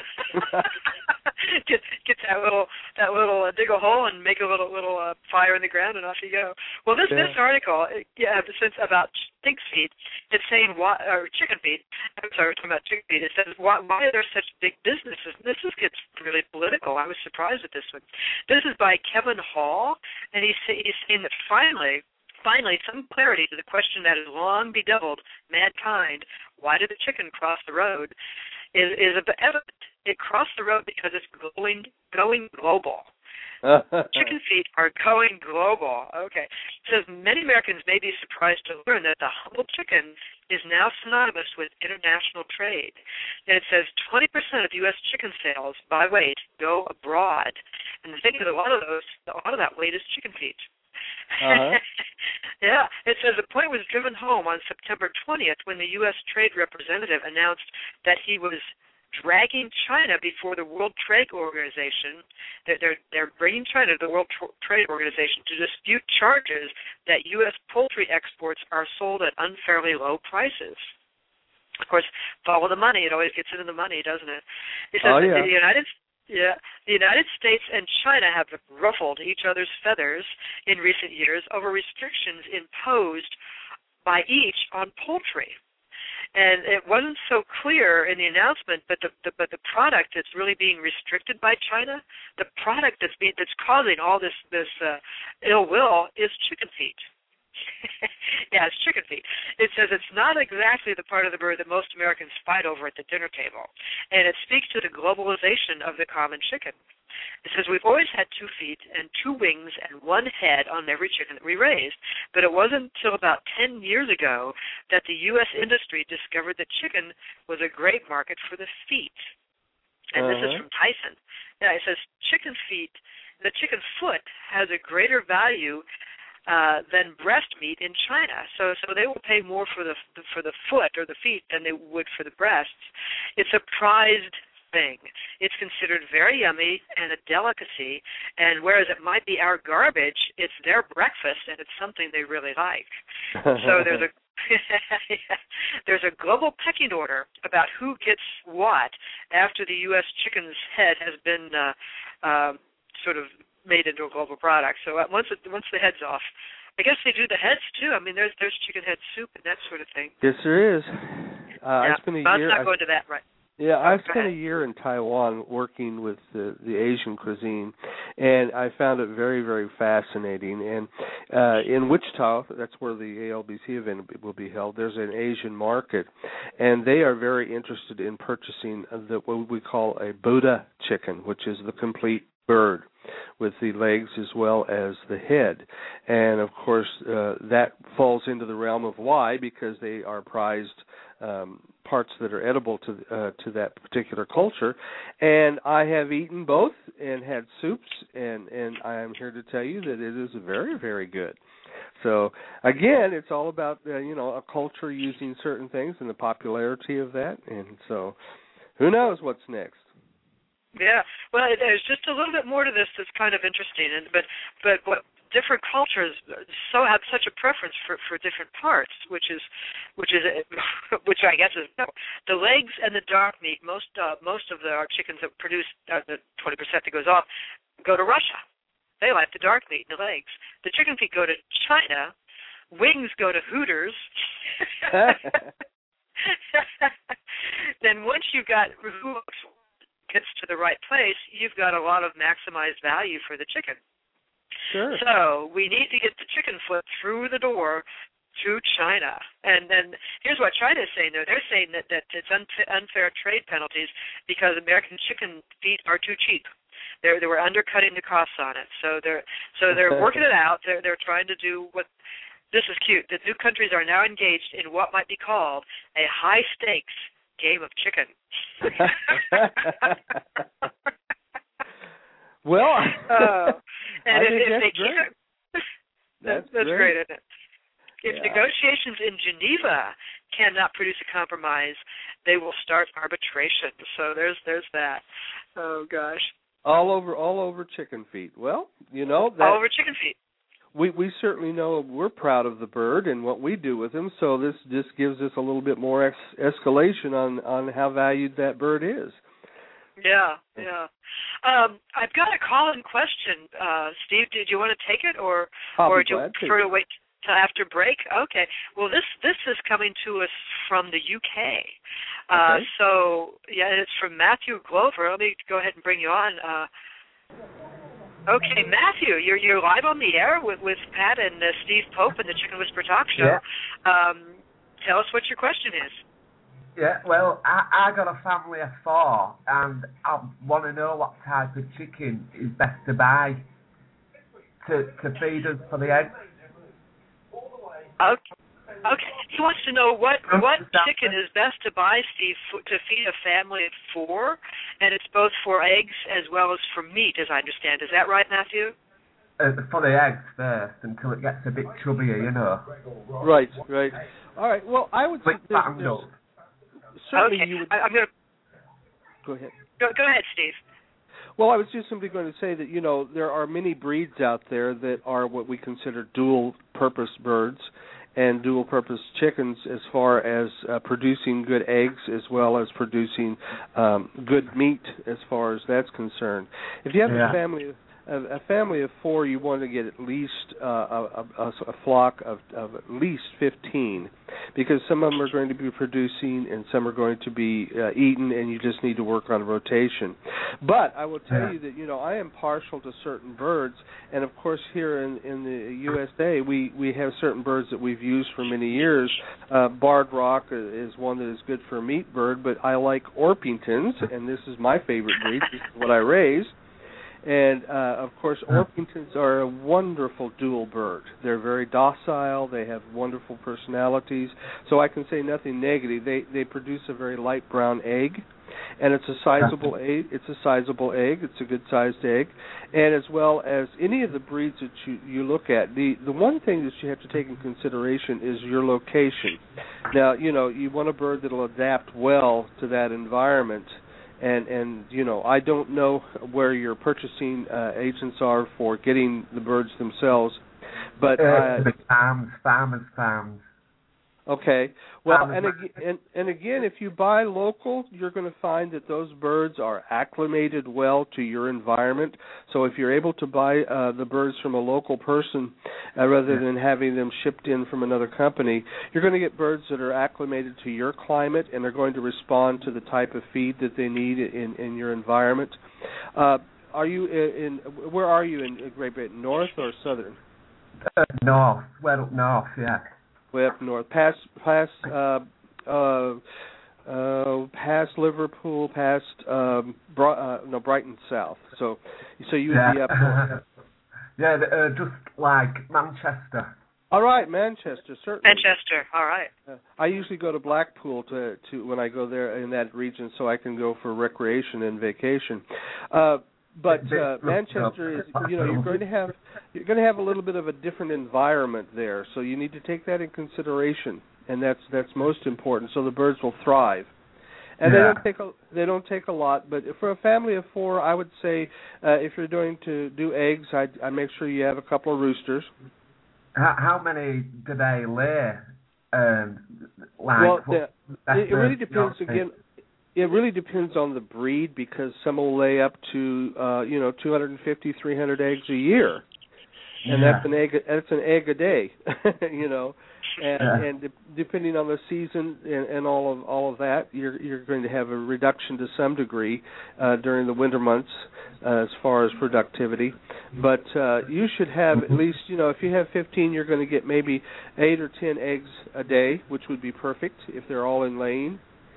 get get that little that little uh, dig a hole and make a little little uh, fire in the ground, and off you go. Well, this yeah. this article, yeah, since about pig's feet, it's saying why or chicken feet. I'm sorry, we're talking about chicken feet. It says why why are there such big businesses? And this is, gets really political. I was surprised at this one. This is by Kevin Hall, and he's he's saying that finally. Finally, some clarity to the question that has long bedeviled mankind: why did the chicken cross the road? Is is evident. It crossed the road because it's going going global. Chicken feet are going global. Okay. It says many Americans may be surprised to learn that the humble chicken is now synonymous with international trade. And it says twenty percent of U S chicken sales by weight go abroad. And the thing is, a lot of those, a lot of that weight is chicken feet. Uh-huh. Yeah, it says the point was driven home on September twentieth when the U S Trade Representative announced that he was dragging China before the World Trade Organization. They're, they're, they're bringing China to the World Trade Organization to dispute charges that U S poultry exports are sold at unfairly low prices. Of course, follow the money. It always gets into the money, doesn't it? It says oh, yeah. that the United Yeah, the United States and China have ruffled each other's feathers in recent years over restrictions imposed by each on poultry. And it wasn't so clear in the announcement, but the, the but the product that's really being restricted by China, the product that's being, that's causing all this this uh, ill will is chicken feet. Yeah, it's chicken feet. It says it's not exactly the part of the bird that most Americans fight over at the dinner table, and it speaks to the globalization of the common chicken. It says we've always had two feet and two wings and one head on every chicken that we raised, but it wasn't until about ten years ago that the U S industry discovered that chicken was a great market for the feet. And uh-huh. This is from Tyson. Yeah, it says chicken feet, the chicken foot has a greater value Uh, than breast meat in China, so so they will pay more for the for the foot or the feet than they would for the breasts. It's a prized thing. It's considered very yummy and a delicacy, and whereas it might be our garbage, it's their breakfast, and it's something they really like. So there's a there's a global pecking order about who gets what after the U S chicken's head has been uh, uh, sort of made into a global product. So uh, once it, once the head's off, I guess they do the heads too. I mean, there's there's chicken head soup and that sort of thing. Yes, there is. Uh, yeah, I spent a but year. Let's not I, go into that right. Yeah, I spent a year in Taiwan working with the, the Asian cuisine, and I found it very, very fascinating. And uh, in Wichita, that's where the A L B C event will be held, there's an Asian market, and they are very interested in purchasing the, what we call a Buddha chicken, which is the complete bird with the legs as well as the head. And, of course, uh, that falls into the realm of why, because they are prized um, parts that are edible to uh, to that particular culture. And I have eaten both and had soups, and, and I am here to tell you that it is very, very good. So, again, it's all about, uh, you know, a culture using certain things and the popularity of that. And so who knows what's next. Yeah, well, there's just a little bit more to this that's kind of interesting, and but but what different cultures so have such a preference for, for different parts, which is which is which I guess is no, the legs and the dark meat. Most uh, most of the our chickens that produce uh, the twenty percent that goes off go to Russia. They like the dark meat and the legs. The chicken feet go to China. Wings go to Hooters. Then once you've got gets to the right place, you've got a lot of maximized value for the chicken. Sure. So we need to get the chicken foot through the door to China. And then here's what China is saying, though. They're saying that, that it's unfair trade penalties because American chicken feet are too cheap. They're, they were undercutting the costs on it. So they're so they're working it out. They're, they're trying to do what – this is cute. The two countries are now engaged in what might be called a high-stakes game of chicken. Well, uh, and I if, think if that's they great. keep it, that's, that's great. great, isn't it? If Yeah. negotiations in Geneva cannot produce a compromise, they will start arbitration. So there's there's that. Oh gosh. All over, all over chicken feet. Well, you know that. All over chicken feet. We we certainly know we're proud of the bird and what we do with him. So this just gives us a little bit more ex- escalation on, on how valued that bird is. Yeah, yeah. Um, I've got a call-in question, uh, Steve. Did you want to take it, or I'll or be do you glad prefer to. to wait till after break? Okay. Well, this this is coming to us from the U K. Uh, Okay. So yeah, it's from Matthew Glover. Let me go ahead and bring you on. Uh, okay, Matthew, you're you're live on the air with with Pat and uh, Steve Pope and the Chicken Whisperer Talk Show. Yeah. Um, tell us what your question is. Yeah, well, I, I got a family of four, and I want to know what type of chicken is best to buy to to feed us for the eggs. Okay. Okay. He wants to know what what chicken is best to buy, Steve, f- to feed a family of four, and it's both for eggs as well as for meat, as I understand. Is that right, Matthew? Uh, for the eggs first, until it gets a bit chubbier, you know. Right, right. All right. Well, I would Quick there's- fattened there's- up. certainly okay. you would. I, I'm going to Go ahead. go, go ahead, Steve. Well, I was just simply going to say that, you know, there are many breeds out there that are what we consider dual-purpose birds and dual-purpose chickens as far as uh, producing good eggs as well as producing um, good meat as far as that's concerned. If you have Yeah. a family of A, a family of four, you want to get at least uh, a, a, a flock of, of at least fifteen, because some of them are going to be producing and some are going to be uh, eaten, and you just need to work on rotation. But I will tell Yeah. you that, you know, I am partial to certain birds, and of course here in, in the U S A, we, we have certain birds that we've used for many years. Uh, Barred Rock is one that is good for a meat bird, but I like Orpingtons, and this is my favorite breed. This is what I raise. And, uh, of course, Orpingtons are a wonderful dual bird. They're very docile. They have wonderful personalities. So I can say nothing negative. They they produce a very light brown egg, and it's a sizable egg. It's a sizable egg. It's a good-sized egg. And as well as any of the breeds that you, you look at, the, the one thing that you have to take in consideration is your location. Now, you know, you want a bird that will adapt well to that environment. And, and you know, I don't know where your purchasing uh, agents are for getting the birds themselves, but Uh, uh, the farms, farmers' farms. okay. Well, Farmers and, market. ag- and and again, if you buy local, you're going to find that those birds are acclimated well to your environment. So if you're able to buy uh, the birds from a local person, uh, rather than having them shipped in from another company. You're going to get birds that are acclimated to your climate and are going to respond to the type of feed that they need in, in your environment. Uh, are you in, in? Where are you in Great Britain? North or southern? Uh, north. Well, up north, yeah. Way up north, past past uh, uh, uh, past Liverpool, past um, Bro- uh, no Brighton South. So, so you would yeah. be up north. yeah, uh, just like Manchester. All right, Manchester, certainly. Manchester, all right. Uh, I usually go to Blackpool to to when I go there in that region, so I can go for recreation and vacation. Uh, But uh, Manchester is, you know, you're going to have you're going to have a little bit of a different environment there, so you need to take that in consideration, and that's that's most important. So the birds will thrive, and yeah. they don't take a they don't take a lot. But for a family of four, I would say uh, if you're going to do eggs, I I make sure you have a couple of roosters. How, how many do they lay? Um, like, well, the, it, it really depends again. It really depends on the breed because some will lay up to uh, you know two hundred fifty, three hundred eggs a year, and yeah. that's an egg that's an egg a day, you know, and, yeah. and de- depending on the season and, and all of all of that, you're you're going to have a reduction to some degree uh, during the winter months uh, as far as productivity, but uh, you should have at least you know if you have fifteen, you're going to get maybe eight or ten eggs a day, which would be perfect if they're all in laying.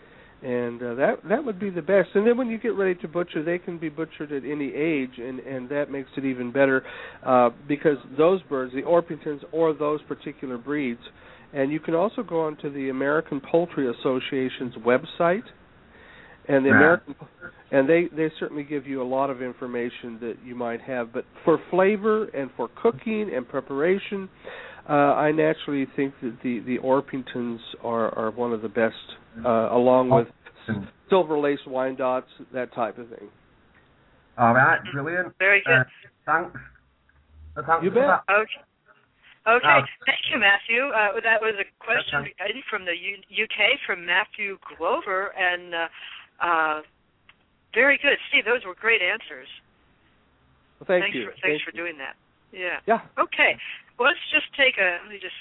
And uh, that that would be the best. And then when you get ready to butcher, they can be butchered at any age, and, and that makes it even better uh, because those birds, the Orpingtons or those particular breeds, and you can also go onto the American Poultry Association's website, and the yeah. American and they, they certainly give you a lot of information that you might have. But for flavor and for cooking and preparation, uh, I naturally think that the, the Orpingtons are, are one of the best. Uh, along with Silver Lace Wyandottes, that type of thing. All right, brilliant. Very good. Uh, thanks. Uh, thanks you bet. Okay. Okay. Uh, Thank you, Matthew. Uh, that was a question okay. from the U- UK from Matthew Glover, and uh, uh, very good. Steve, those were great answers. Well, thank thanks you. For, thanks thank for you. doing that. Yeah. Yeah. Okay. Well, let's just take a. Let me just.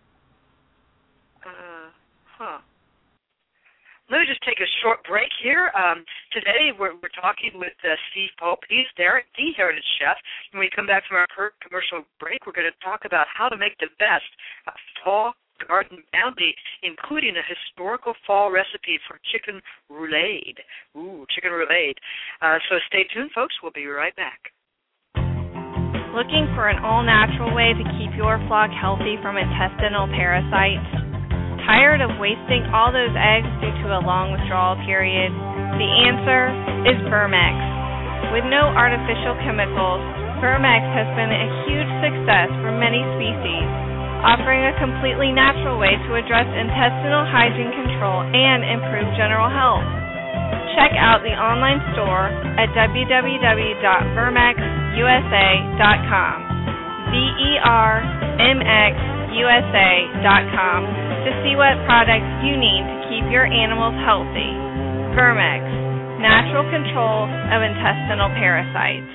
Uh, huh. Let me just take a short break here. Um, today we're, we're talking with uh, Steve Pope. He's there, the Heritage Chef. When we come back from our per- commercial break, we're going to talk about how to make the best uh, fall garden bounty, including a historical fall recipe for chicken roulade. Ooh, chicken roulade. Uh, so stay tuned, folks. We'll be right back. Looking for an all-natural way to keep your flock healthy from intestinal parasites? Tired of wasting all those eggs due to a long withdrawal period? The answer is Vermex. With no artificial chemicals, Vermex has been a huge success for many species, offering a completely natural way to address intestinal hygiene control and improve general health. Check out the online store at w w w dot vermex u s a dot com. V E R M X U S A dot com to see what products you need to keep your animals healthy. Vermex, natural control of intestinal parasites.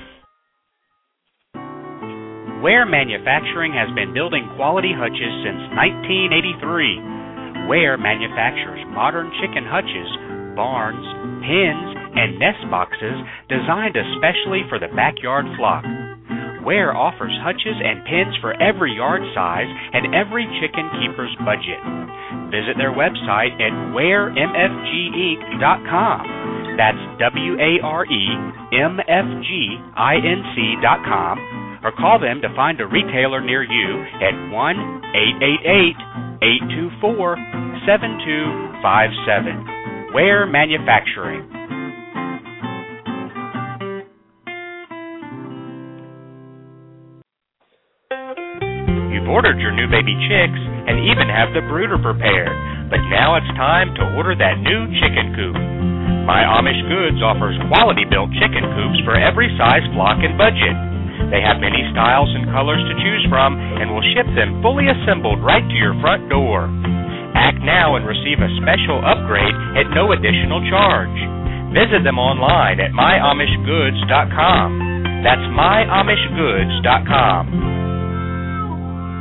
Ware Manufacturing has been building quality hutches since nineteen eighty-three. Ware manufactures modern chicken hutches, barns, pens, and nest boxes designed especially for the backyard flock. Ware offers hutches and pens for every yard size and every chicken keeper's budget. Visit their website at ware m f g inc dot com. That's W A R E M F G I N C dot com, or call them to find a retailer near you at one eight eight eight, eight two four, seven two five seven. Ware Manufacturing. You've ordered your new baby chicks and even have the brooder prepared, but now it's time to order that new chicken coop. My Amish Goods offers quality-built chicken coops for every size, flock, and budget. They have many styles and colors to choose from and will ship them fully assembled right to your front door. Act now and receive a special upgrade at no additional charge. Visit them online at my amish goods dot com. That's my amish goods dot com.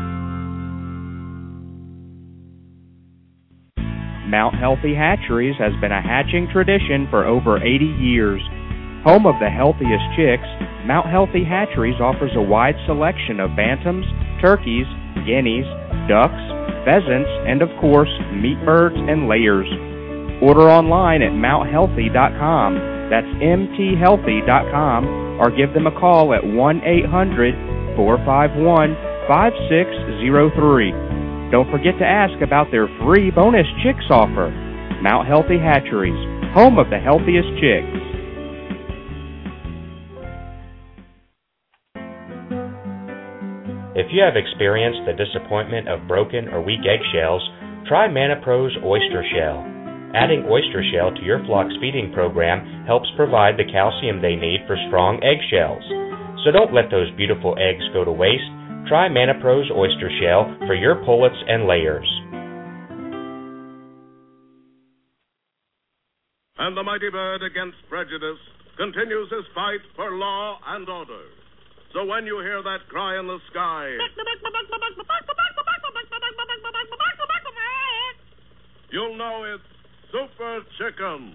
Mount Healthy Hatcheries has been a hatching tradition for over eighty years. Home of the healthiest chicks, Mount Healthy Hatcheries offers a wide selection of bantams, turkeys, guineas, ducks, pheasants, and of course, meat birds and layers. Order online at mount healthy dot com. That's m t healthy dot com, or give them a call at one eight hundred, four five one, five six zero three. Don't forget to ask about their free bonus chicks offer. Mount Healthy Hatcheries, home of the healthiest chicks. If you have experienced the disappointment of broken or weak eggshells, try ManaPro's Oyster Shell. Adding oyster shell to your flock's feeding program helps provide the calcium they need for strong eggshells. So don't let those beautiful eggs go to waste. Try ManaPro's Oyster Shell for your pullets and layers. And the mighty bird against prejudice continues his fight for law and order. So when you hear that cry in the sky, you'll know it's Super Chicken.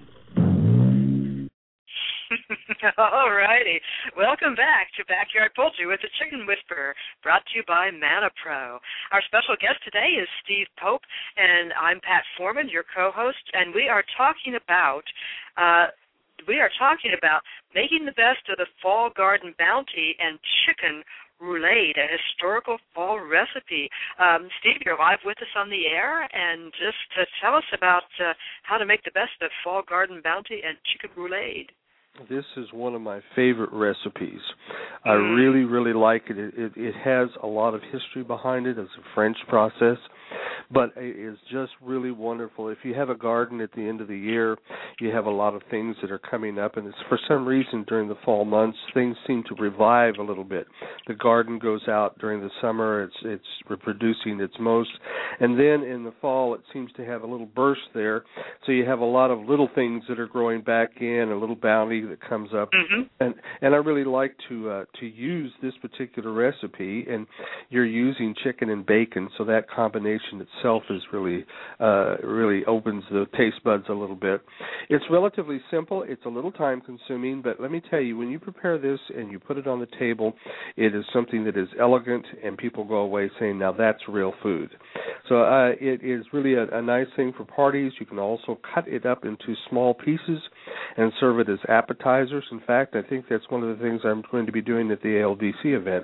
All righty. Welcome back to Backyard Poultry with the Chicken Whisperer, brought to you by ManaPro. Our special guest today is Steve Pope, and I'm Pat Foreman, your co-host, and we are talking about uh, we are talking about making the best of the Fall Garden Bounty and chicken roulade, a historical fall recipe. Um, Steve, you're live with us on the air, and just uh, tell us about uh, how to make the best of Fall Garden Bounty and chicken roulade. This is one of my favorite recipes. I really, really like it. It, it. it has a lot of history behind it. It's a French process, but it is just really wonderful. If you have a garden at the end of the year, you have a lot of things that are coming up, and it's, for some reason during the fall months, things seem to revive a little bit. The garden goes out during the summer. It's, it's reproducing its most, and then in the fall it seems to have a little burst there, so you have a lot of little things that are growing back in, a little bounty that comes up, mm-hmm. and and I really like to uh, to use this particular recipe. And you're using chicken and bacon, so that combination itself is really uh, really opens the taste buds a little bit. It's relatively simple. It's a little time consuming, but let me tell you, when you prepare this and you put it on the table, it is something that is elegant, and people go away saying, "Now that's real food." So uh, it is really a, a nice thing for parties. You can also cut it up into small pieces and serve it as appetizers. In fact, I think that's one of the things I'm going to be doing at the A L D C event,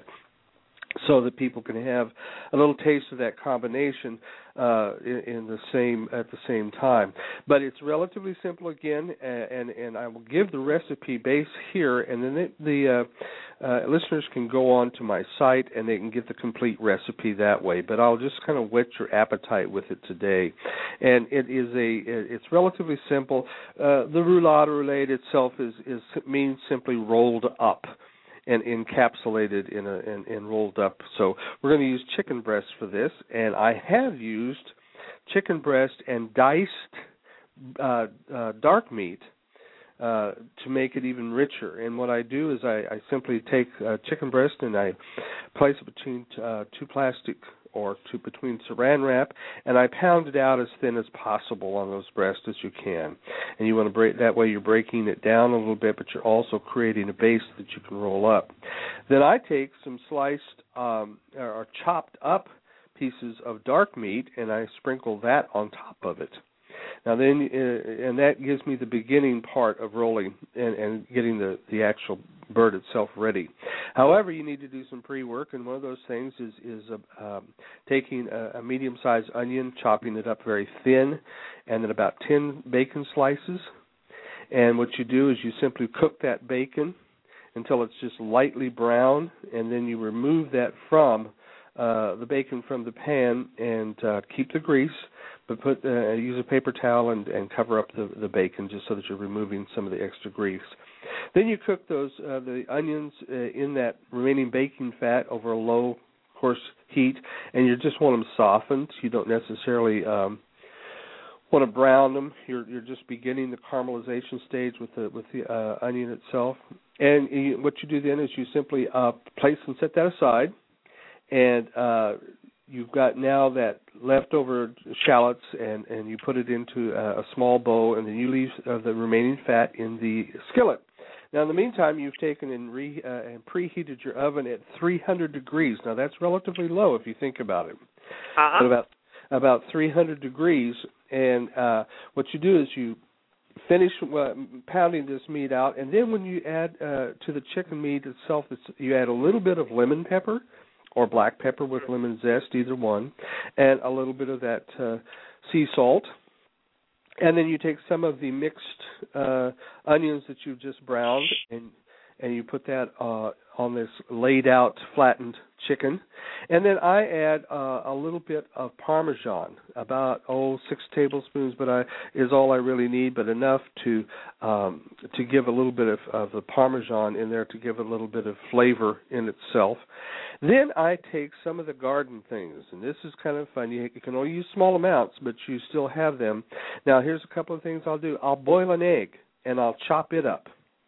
so that people can have a little taste of that combination uh, in, in the same at the same time. But it's relatively simple again, and and I will give the recipe base here, and then it, the uh, uh, listeners can go on to my site and they can get the complete recipe that way. But I'll just kind of whet your appetite with it today. And it is a it's relatively simple. Uh, the roulade roulade itself is is means simply rolled up and encapsulated in a and, and rolled up. So we're going to use chicken breast for this, and I have used chicken breast and diced uh, uh, dark meat uh, to make it even richer. And what I do is I, I simply take uh, chicken breast and I place it between uh, two plastic or two between saran wrap, and I pound it out as thin as possible on those breasts as you can. And you want to break that way. You're breaking it down a little bit, but you're also creating a base that you can roll up. Then I take some sliced um, or chopped up pieces of dark meat, and I sprinkle that on top of it. Now then, uh, and that gives me the beginning part of rolling and, and getting the, the actual bird itself ready. However, you need to do some pre-work, and one of those things is, is uh, um, taking a, a medium-sized onion, chopping it up very thin, and then about ten bacon slices. And what you do is you simply cook that bacon until it's just lightly brown, and then you remove that from uh, the bacon from the pan and uh, keep the grease, but put uh, use a paper towel and, and cover up the, the bacon just so that you're removing some of the extra grease. Then you cook those uh, the onions uh, in that remaining baking fat over a low, of course, heat, and you just want them softened. You don't necessarily um, want to brown them. You're you're just beginning the caramelization stage with the with the uh, onion itself. And you, what you do then is you simply uh, place and set that aside, and uh, you've got now that leftover shallots, and, and you put it into a, a small bowl, and then you leave uh, the remaining fat in the skillet. Now, in the meantime, you've taken and, re, uh, and preheated your oven at three hundred degrees. Now, that's relatively low if you think about it. Uh-huh. But about about three hundred degrees, and uh, what you do is you finish uh, pounding this meat out, and then when you add uh, to the chicken meat itself, it's, you add a little bit of lemon pepper or black pepper with lemon zest, either one, and a little bit of that uh, sea salt. And then you take some of the mixed uh, onions that you've just browned, and and you put that uh, on this laid-out, flattened chicken. And then I add uh, a little bit of Parmesan, about, oh, six tablespoons, but I is all I really need, but enough to um, to give a little bit of, of the Parmesan in there to give a little bit of flavor in itself. Then I take some of the garden things, and this is kind of fun. You, you can only use small amounts, but you still have them. Now, here's a couple of things I'll do. I'll boil an egg, and I'll chop it up,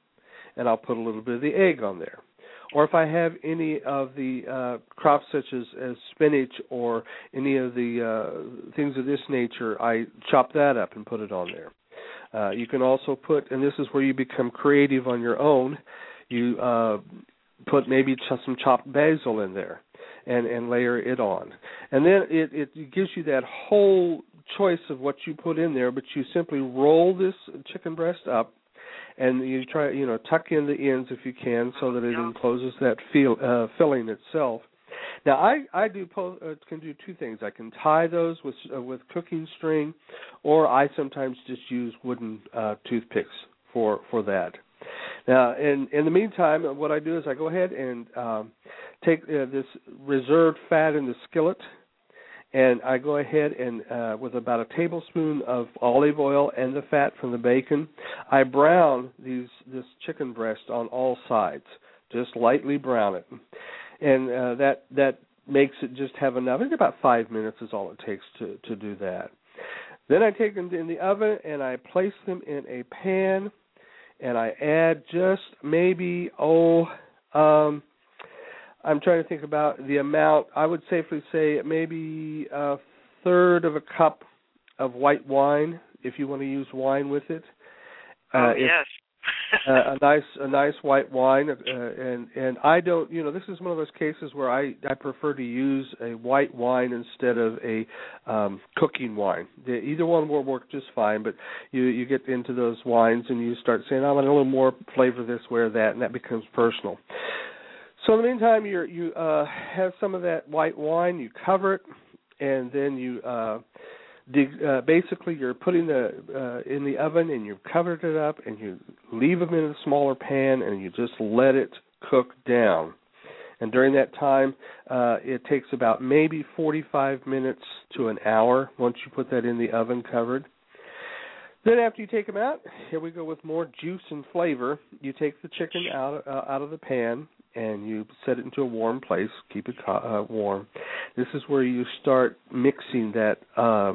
and I'll put a little bit of the egg on there. Or if I have any of the uh, crops such as, as spinach or any of the uh, things of this nature, I chop that up and put it on there. Uh, you can also put, and this is where you become creative on your own, you uh, put maybe ch- some chopped basil in there and, and layer it on. And then it, it gives you that whole choice of what you put in there, but you simply roll this chicken breast up, and you try, you know, tuck in the ends if you can, so that it encloses that feel, uh, filling itself. Now, I I do po- uh, can do two things. I can tie those with uh, with cooking string, or I sometimes just use wooden uh, toothpicks for for that. Now, in in the meantime, what I do is I go ahead and um, take uh, this reserved fat in the skillet, and I go ahead and uh, with about a tablespoon of olive oil and the fat from the bacon, I brown these this chicken breast on all sides, just lightly brown it, and uh, that that makes it just have enough. I think about five minutes is all it takes to to do that. Then I take them in the oven and I place them in a pan, and I add just maybe oh. Um, I'm trying to think about the amount. I would safely say maybe a third of a cup of white wine, if you want to use wine with it. Oh, uh, yes. uh, a nice, a nice white wine, uh, and and I don't, you know, this is one of those cases where I, I prefer to use a white wine instead of a um, cooking wine. The, either one will work just fine, but you you get into those wines and you start saying, I want a little more flavor this way or that, and that becomes personal. So in the meantime, you you uh, have some of that white wine. You cover it, and then you uh, dig, uh, basically you're putting the uh, in the oven, and you've covered it up, and you leave them in a smaller pan, and you just let it cook down. And during that time, uh, it takes about maybe forty-five minutes to an hour once you put that in the oven covered. Then after you take them out, here we go with more juice and flavor. You take the chicken out uh, out of the pan, and you set it into a warm place, keep it uh, warm. This is where you start mixing that uh,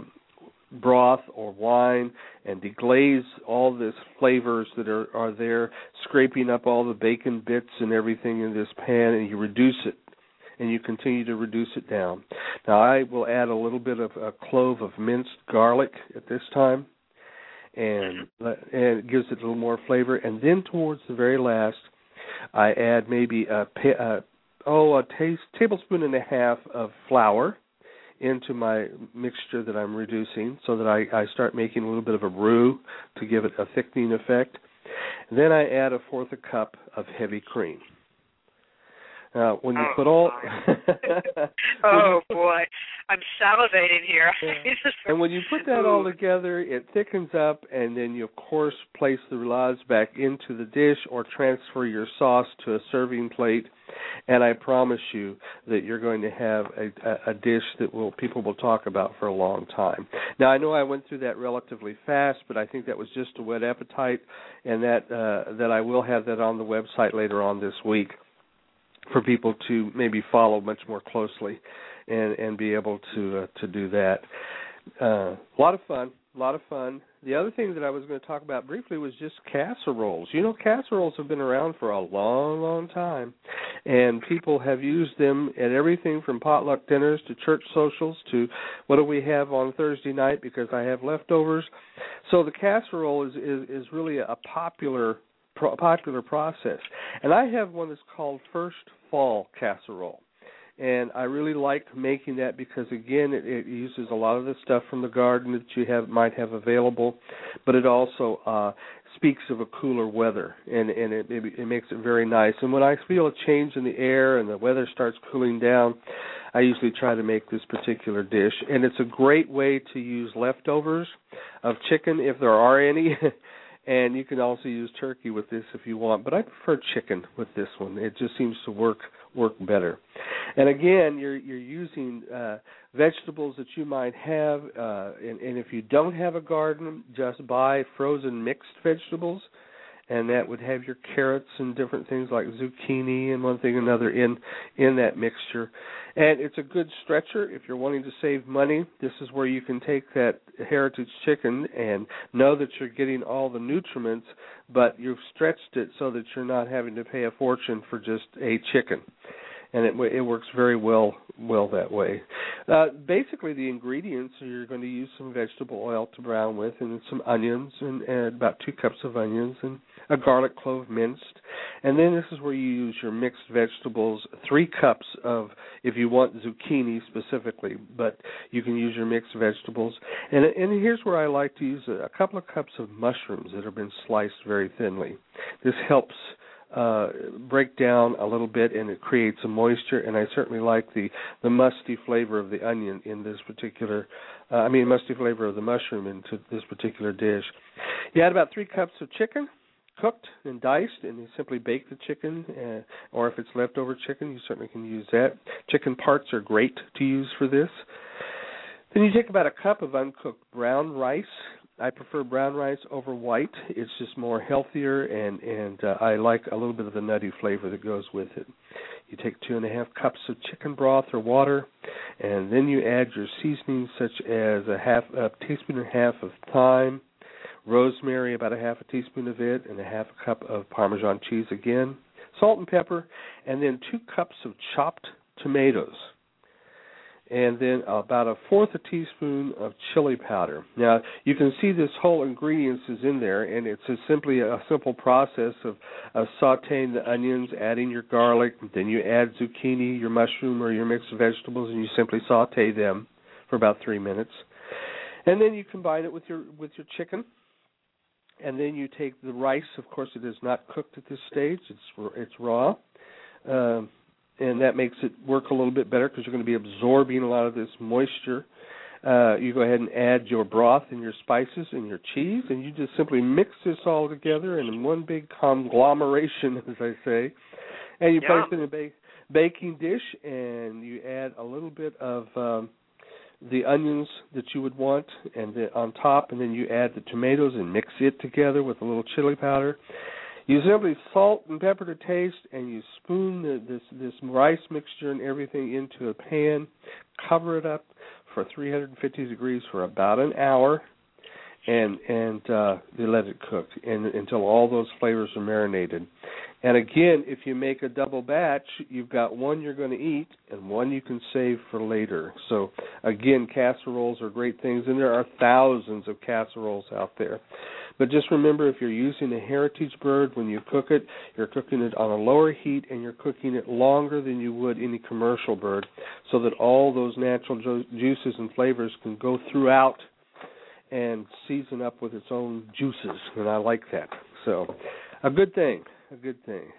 broth or wine and deglaze all this flavors that are, are there, scraping up all the bacon bits and everything in this pan, and you reduce it, and you continue to reduce it down. Now, I will add a little bit of a clove of minced garlic at this time, and, and it gives it a little more flavor. And then towards the very last, I add maybe a, a oh a taste, tablespoon and a half of flour into my mixture that I'm reducing, so that I, I start making a little bit of a roux to give it a thickening effect. And then I add a fourth a cup of heavy cream. Now, when you oh, put all... oh, boy. I'm salivating here. Yeah. And when you put that all together, it thickens up, and then you, of course, place the roulades back into the dish or transfer your sauce to a serving plate, and I promise you that you're going to have a, a, a dish that will people will talk about for a long time. Now, I know I went through that relatively fast, but I think that was just to whet appetite, and that uh, that I will have that on the website later on this week for people to maybe follow much more closely and, and be able to uh, to do that. Uh, a lot of fun, a lot of fun. The other thing that I was going to talk about briefly was just casseroles. You know, casseroles have been around for a long, long time. And people have used them at everything from potluck dinners to church socials to what do we have on Thursday night because I have leftovers. So the casserole is, is, is really a popular pro- popular process. And I have one that's called First Fall Casserole. And I really like making that because, again, it, it uses a lot of the stuff from the garden that you have might have available, but it also uh, speaks of a cooler weather, and, and it, it, it makes it very nice. And when I feel a change in the air and the weather starts cooling down, I usually try to make this particular dish. And it's a great way to use leftovers of chicken, if there are any, and you can also use turkey with this if you want. But I prefer chicken with this one. It just seems to work work better. And again, you're you're using uh, vegetables that you might have, uh, and, and if you don't have a garden, just buy frozen mixed vegetables, and that would have your carrots and different things like zucchini and one thing or another in, in that mixture. And it's a good stretcher if you're wanting to save money. This is where you can take that heritage chicken and know that you're getting all the nutriments, but you've stretched it so that you're not having to pay a fortune for just a chicken. And it, it works very well well that way. Uh, basically, the ingredients, you're going to use some vegetable oil to brown with and some onions, and, and about two cups of onions, and a garlic clove minced. And then this is where you use your mixed vegetables, three cups of, if you want zucchini specifically, but you can use your mixed vegetables. And, and here's where I like to use a, a couple of cups of mushrooms that have been sliced very thinly. This helps Uh, break down a little bit, and it creates a moisture, and I certainly like the, the musty flavor of the onion in this particular, uh, I mean musty flavor of the mushroom into this particular dish. You add about three cups of chicken, cooked and diced, and you simply bake the chicken, uh, or if it's leftover chicken, you certainly can use that. Chicken parts are great to use for this. Then you take about a cup of uncooked brown rice. I prefer brown rice over white. It's just more healthier, and, and uh, I like a little bit of the nutty flavor that goes with it. You take two and a half cups of chicken broth or water, and then you add your seasonings such as a half a teaspoon and a half of thyme, rosemary, about a half a teaspoon of it, and a half a cup of Parmesan cheese again, salt and pepper, and then two cups of chopped tomatoes. And then about a fourth a teaspoon of chili powder. Now, you can see this whole ingredients is in there, and it's a simply a simple process of, of sauteing the onions, adding your garlic, then you add zucchini, your mushroom, or your mixed vegetables, and you simply saute them for about three minutes. And then you combine it with your with your chicken, and then you take the rice. Of course, it is not cooked at this stage. It's, it's raw. Um, And that makes it work a little bit better because you're going to be absorbing a lot of this moisture. Uh, you go ahead and add your broth and your spices and your cheese, and you just simply mix this all together in one big conglomeration, as I say. And you yeah. place it in a ba- baking dish, and you add a little bit of um, the onions that you would want and then on top, and then you add the tomatoes and mix it together with a little chili powder. You simply salt and pepper to taste, and you spoon the, this this rice mixture and everything into a pan, cover it up for three hundred fifty degrees for about an hour, and and uh, you let it cook and, until all those flavors are marinated. And again, if you make a double batch, you've got one you're going to eat and one you can save for later. So again, casseroles are great things, and there are thousands of casseroles out there. But just remember, if you're using a heritage bird, when you cook it, you're cooking it on a lower heat, and you're cooking it longer than you would any commercial bird, so that all those natural ju- juices and flavors can go throughout and season up with its own juices, and I like that. So a good thing, a good thing.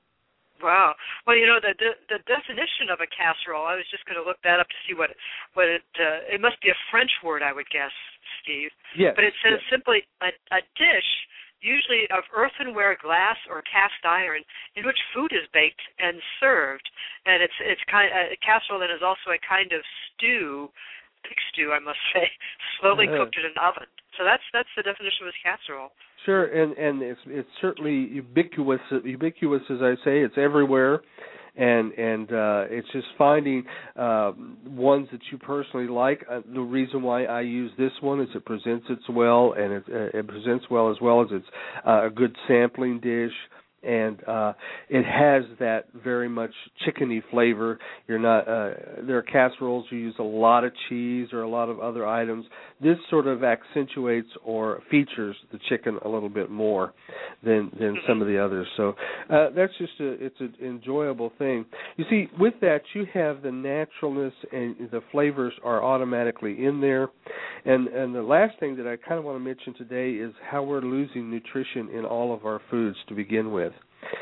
Wow. Well, you know, the the, the definition of a casserole, I was just going to look that up to see what, what it, uh, it must be a French word, I would guess, Steve. Yes. But it says yes. simply a, a dish, usually of earthenware, glass, or cast iron, in which food is baked and served. And it's it's kind of, a casserole then is also a kind of stew, pig stew, I must say, slowly uh-huh. cooked in an oven. So that's that's the definition of a casserole. Sure, and, and it's it's certainly ubiquitous. Ubiquitous, as I say, it's everywhere, and and uh, it's just finding uh, ones that you personally like. Uh, the reason why I use this one is it presents it well, and it, uh, it presents well as well as it's uh, a good sampling dish. and uh, it has that very much chickeny flavor. You're not. Uh, there are casseroles who use a lot of cheese or a lot of other items. This sort of accentuates or features the chicken a little bit more than than some of the others. So uh, that's just a it's an enjoyable thing. You see, with that you have the naturalness and the flavors are automatically in there. And and the last thing that I kind of want to mention today is how we're losing nutrition in all of our foods to begin with.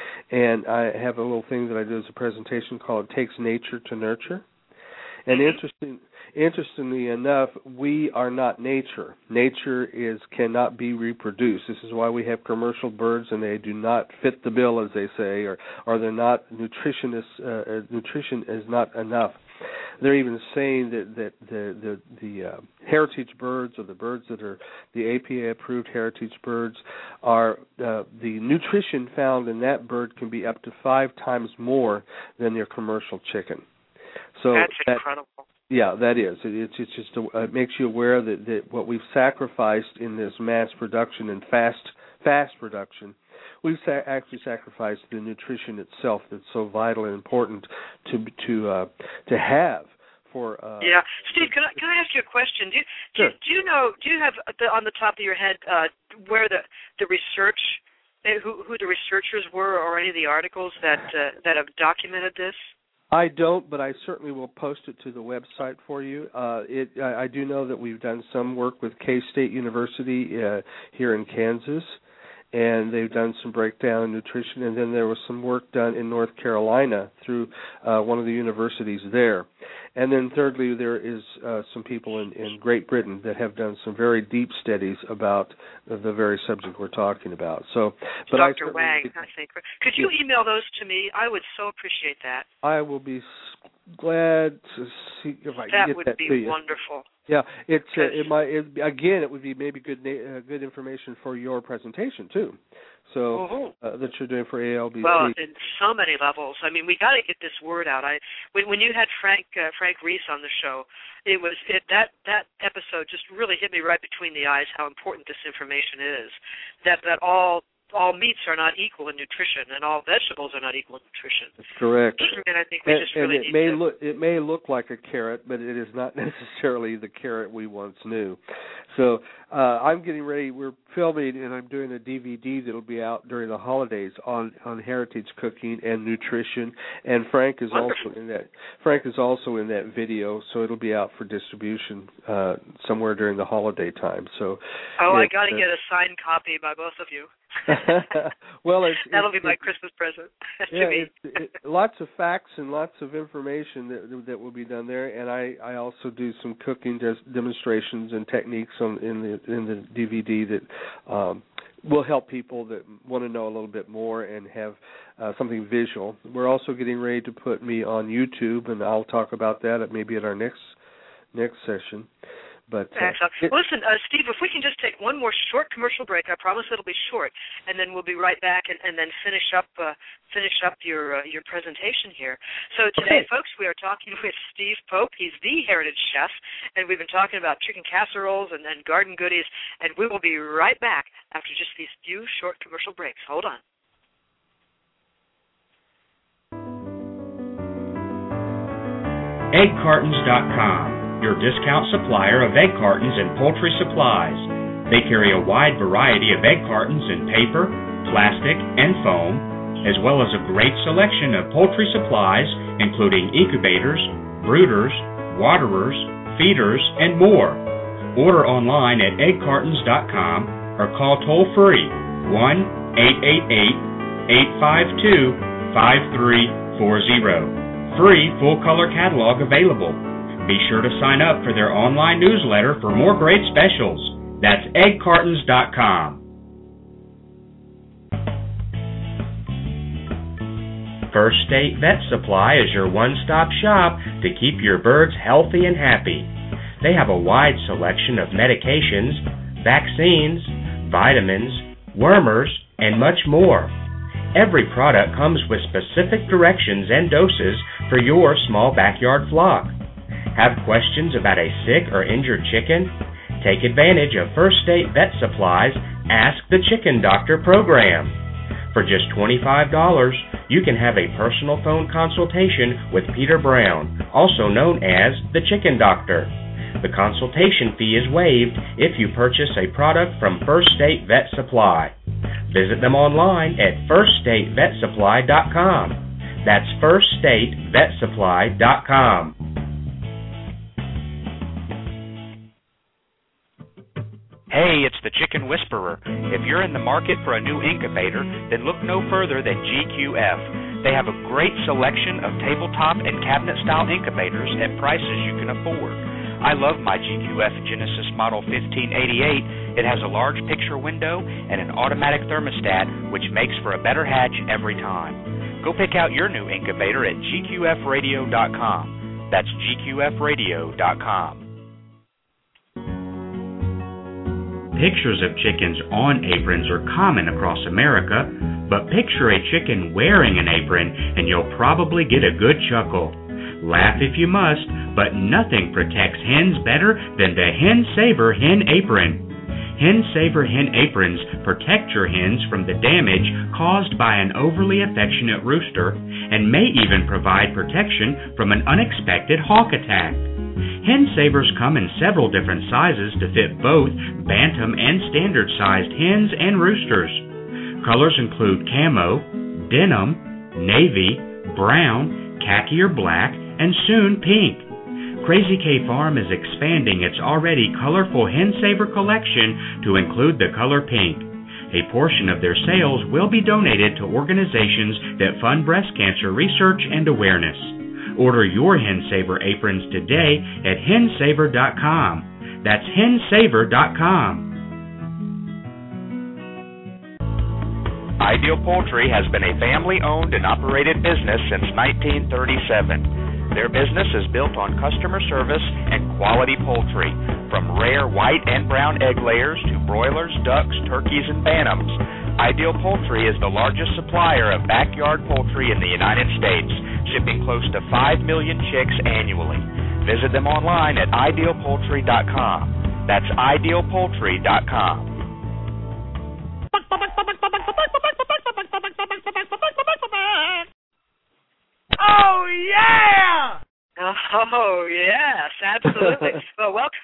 And I have a little thing that I do as a presentation called "It Takes Nature to Nurture." And interesting, interestingly enough, we are not nature. Nature is cannot be reproduced. This is why we have commercial birds, and they do not fit the bill, as they say, or or they're not nutritionists. Uh, nutrition is not enough. They're even saying that, that the the, the uh, heritage birds, or the birds that are the A P A-approved heritage birds, are uh, the nutrition found in that bird can be up to five times more than your commercial chicken. So that's that, incredible. Yeah, that is. It, it's, it's just a, it makes you aware that, that what we've sacrificed in this mass production and fast fast production, we've sa- actually sacrificed the nutrition itself that's so vital and important to to uh, to have for. Uh, yeah, Steve, can I can I ask you a question? Do you, sure. do, do you know? Do you have the, on the top of your head uh, where the the research, who who the researchers were, or any of the articles that uh, that have documented this? I don't, but I certainly will post it to the website for you. Uh, it, I, I do know that we've done some work with K-State University uh, here in Kansas, and they've done some breakdown in nutrition, and then there was some work done in North Carolina through uh, one of the universities there. And then thirdly, there is uh, some people in, in Great Britain that have done some very deep studies about the very subject we're talking about. So, but Doctor I Wang, I think. Could you email those to me? I would so appreciate that. I will be glad to see if I can that get would that be to you. Wonderful. Yeah, it's uh, it might it, again. It would be maybe good uh, good information for your presentation too. So mm-hmm. uh, that you're doing for A L B C. Well, in so many levels. I mean, we got to get this word out. I when, when you had Frank uh, Frank Reese on the show, it was it, that that episode just really hit me right between the eyes. How important this information is. That that all. all meats are not equal in nutrition, and all vegetables are not equal in nutrition. That's correct. And I think we and, just really and it need may to... look it may look like a carrot, but it is not necessarily the carrot we once knew. So uh, I'm getting ready. We're filming, and I'm doing a D V D that'll be out during the holidays on, on heritage cooking and nutrition. And Frank is Wonderful. also in that. Frank is also in that video, so it'll be out for distribution uh, somewhere during the holiday time. So oh, I it, got to uh, get a signed copy by both of you. well, it's, that'll it's, be my it's, Christmas present. yeah, it's, it, lots of facts and lots of information that that will be done there, and I, I also do some cooking des- demonstrations and techniques on in the in the D V D that um, will help people that want to know a little bit more and have uh, something visual. We're also getting ready to put me on YouTube, and I'll talk about that at maybe at our next next session. But, uh, Excellent. it, Listen, uh, Steve, if we can just take one more short commercial break, I promise it'll be short, and then we'll be right back and, and then finish up uh, finish up your uh, your presentation here. So today, okay. folks, we are talking with Steve Pope. He's the Heritage Chef, and we've been talking about chicken casseroles and, and garden goodies, and we will be right back after just these few short commercial breaks. Hold on. egg cartons dot com, your discount supplier of egg cartons and poultry supplies. They carry a wide variety of egg cartons in paper, plastic, and foam, as well as a great selection of poultry supplies, including incubators, brooders, waterers, feeders, and more. Order online at egg cartons dot com or call toll-free one eight eight eight, eight five two, five three four zero. Free full-color catalog available. Be sure to sign up for their online newsletter for more great specials. That's egg cartons dot com. First State Vet Supply is your one-stop shop to keep your birds healthy and happy. They have a wide selection of medications, vaccines, vitamins, wormers, and much more. Every product comes with specific directions and doses for your small backyard flock. Have questions about a sick or injured chicken? Take advantage of First State Vet Supply's Ask the Chicken Doctor program. For just twenty-five dollars, you can have a personal phone consultation with Peter Brown, also known as the Chicken Doctor. The consultation fee is waived if you purchase a product from First State Vet Supply. Visit them online at first state vet supply dot com. That's first state vet supply dot com. Hey, it's the Chicken Whisperer. If you're in the market for a new incubator, then look no further than G Q F. They have a great selection of tabletop and cabinet-style incubators at prices you can afford. I love my G Q F Genesis Model fifteen eighty-eight. It has a large picture window and an automatic thermostat, which makes for a better hatch every time. Go pick out your new incubator at G Q F radio dot com. That's G Q F radio dot com. Pictures of chickens on aprons are common across America, but picture a chicken wearing an apron and you'll probably get a good chuckle. Laugh if you must, but nothing protects hens better than the Hen Saver Hen Apron. Hen Saver Hen Aprons protect your hens from the damage caused by an overly affectionate rooster and may even provide protection from an unexpected hawk attack. Hen Savers come in several different sizes to fit both bantam and standard-sized hens and roosters. Colors include camo, denim, navy, brown, khaki or black, and soon pink. Crazy K Farm is expanding its already colorful Hen Saver collection to include the color pink. A portion of their sales will be donated to organizations that fund breast cancer research and awareness. Order your Hen Saver aprons today at hen saver dot com. That's hen saver dot com. Ideal Poultry has been a family-owned and operated business since nineteen thirty-seven. Their business is built on customer service and quality poultry, from rare white and brown egg layers to broilers, ducks, turkeys, and bantams. Ideal Poultry is the largest supplier of backyard poultry in the United States, shipping close to five million chicks annually. Visit them online at ideal poultry dot com. That's ideal poultry dot com. Oh, yeah! Oh, yes, absolutely. Well, welcome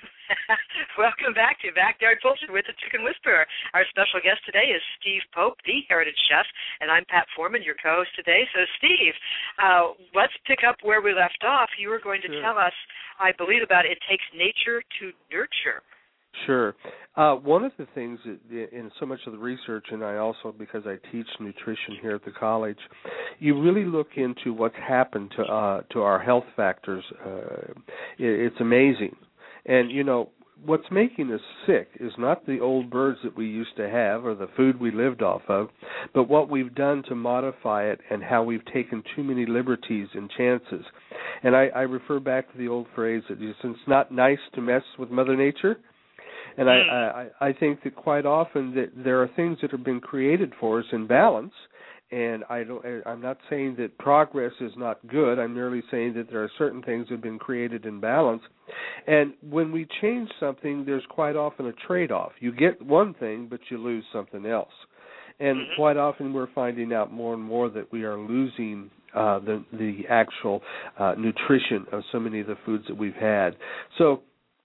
welcome back to Backyard Poultry with the Chicken Whisperer. Our special guest today is Steve Pope, the Heritage Chef, and I'm Pat Foreman, your co-host today. So, Steve, uh, let's pick up where we left off. You were going to sure. tell us, I believe, about it takes nature to nurture. Sure. Uh, one of the things that, in so much of the research, and I also, because I teach nutrition here at the college, you really look into what's happened to uh, to our health factors. Uh, it, it's amazing. And, you know, what's making us sick is not the old birds that we used to have or the food we lived off of, but what we've done to modify it and how we've taken too many liberties and chances. And I, I refer back to the old phrase that it's not nice to mess with Mother Nature. And I, I, I think that quite often that there are things that have been created for us in balance, and I don't, I'm not saying that progress is not good. I'm merely saying that there are certain things that have been created in balance. And when we change something, there's quite often a trade-off. You get one thing, but you lose something else. And mm-hmm. quite often we're finding out more and more that we are losing uh, the, the actual uh, nutrition of so many of the foods that we've had. So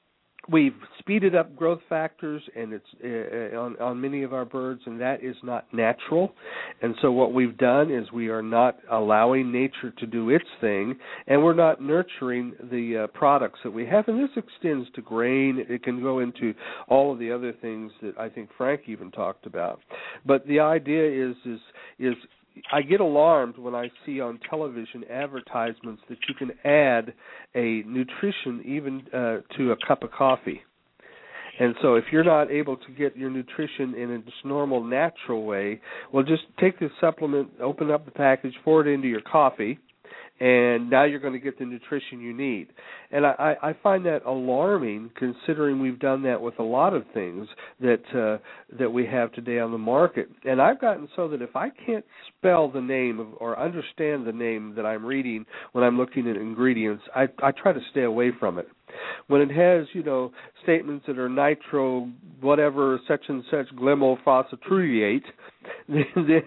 we've speeded up growth factors, and it's uh, on, on many of our birds, and that is not natural. And so what we've done is we are not allowing nature to do its thing, and we're not nurturing the uh, products that we have. And this extends to grain. It can go into all of the other things that I think Frank even talked about. But the idea is is is I get alarmed when I see on television advertisements that you can add a nutrition even uh, to a cup of coffee. And so if you're not able to get your nutrition in a just normal, natural way, well, just take this supplement, open up the package, pour it into your coffee, and now you're going to get the nutrition you need. And I, I find that alarming, considering we've done that with a lot of things that uh, that we have today on the market. And I've gotten so that if I can't spell the name of, or understand the name that I'm reading when I'm looking at ingredients, I, I try to stay away from it. When it has, you know, statements that are nitro, whatever, such and such glyphosate, then,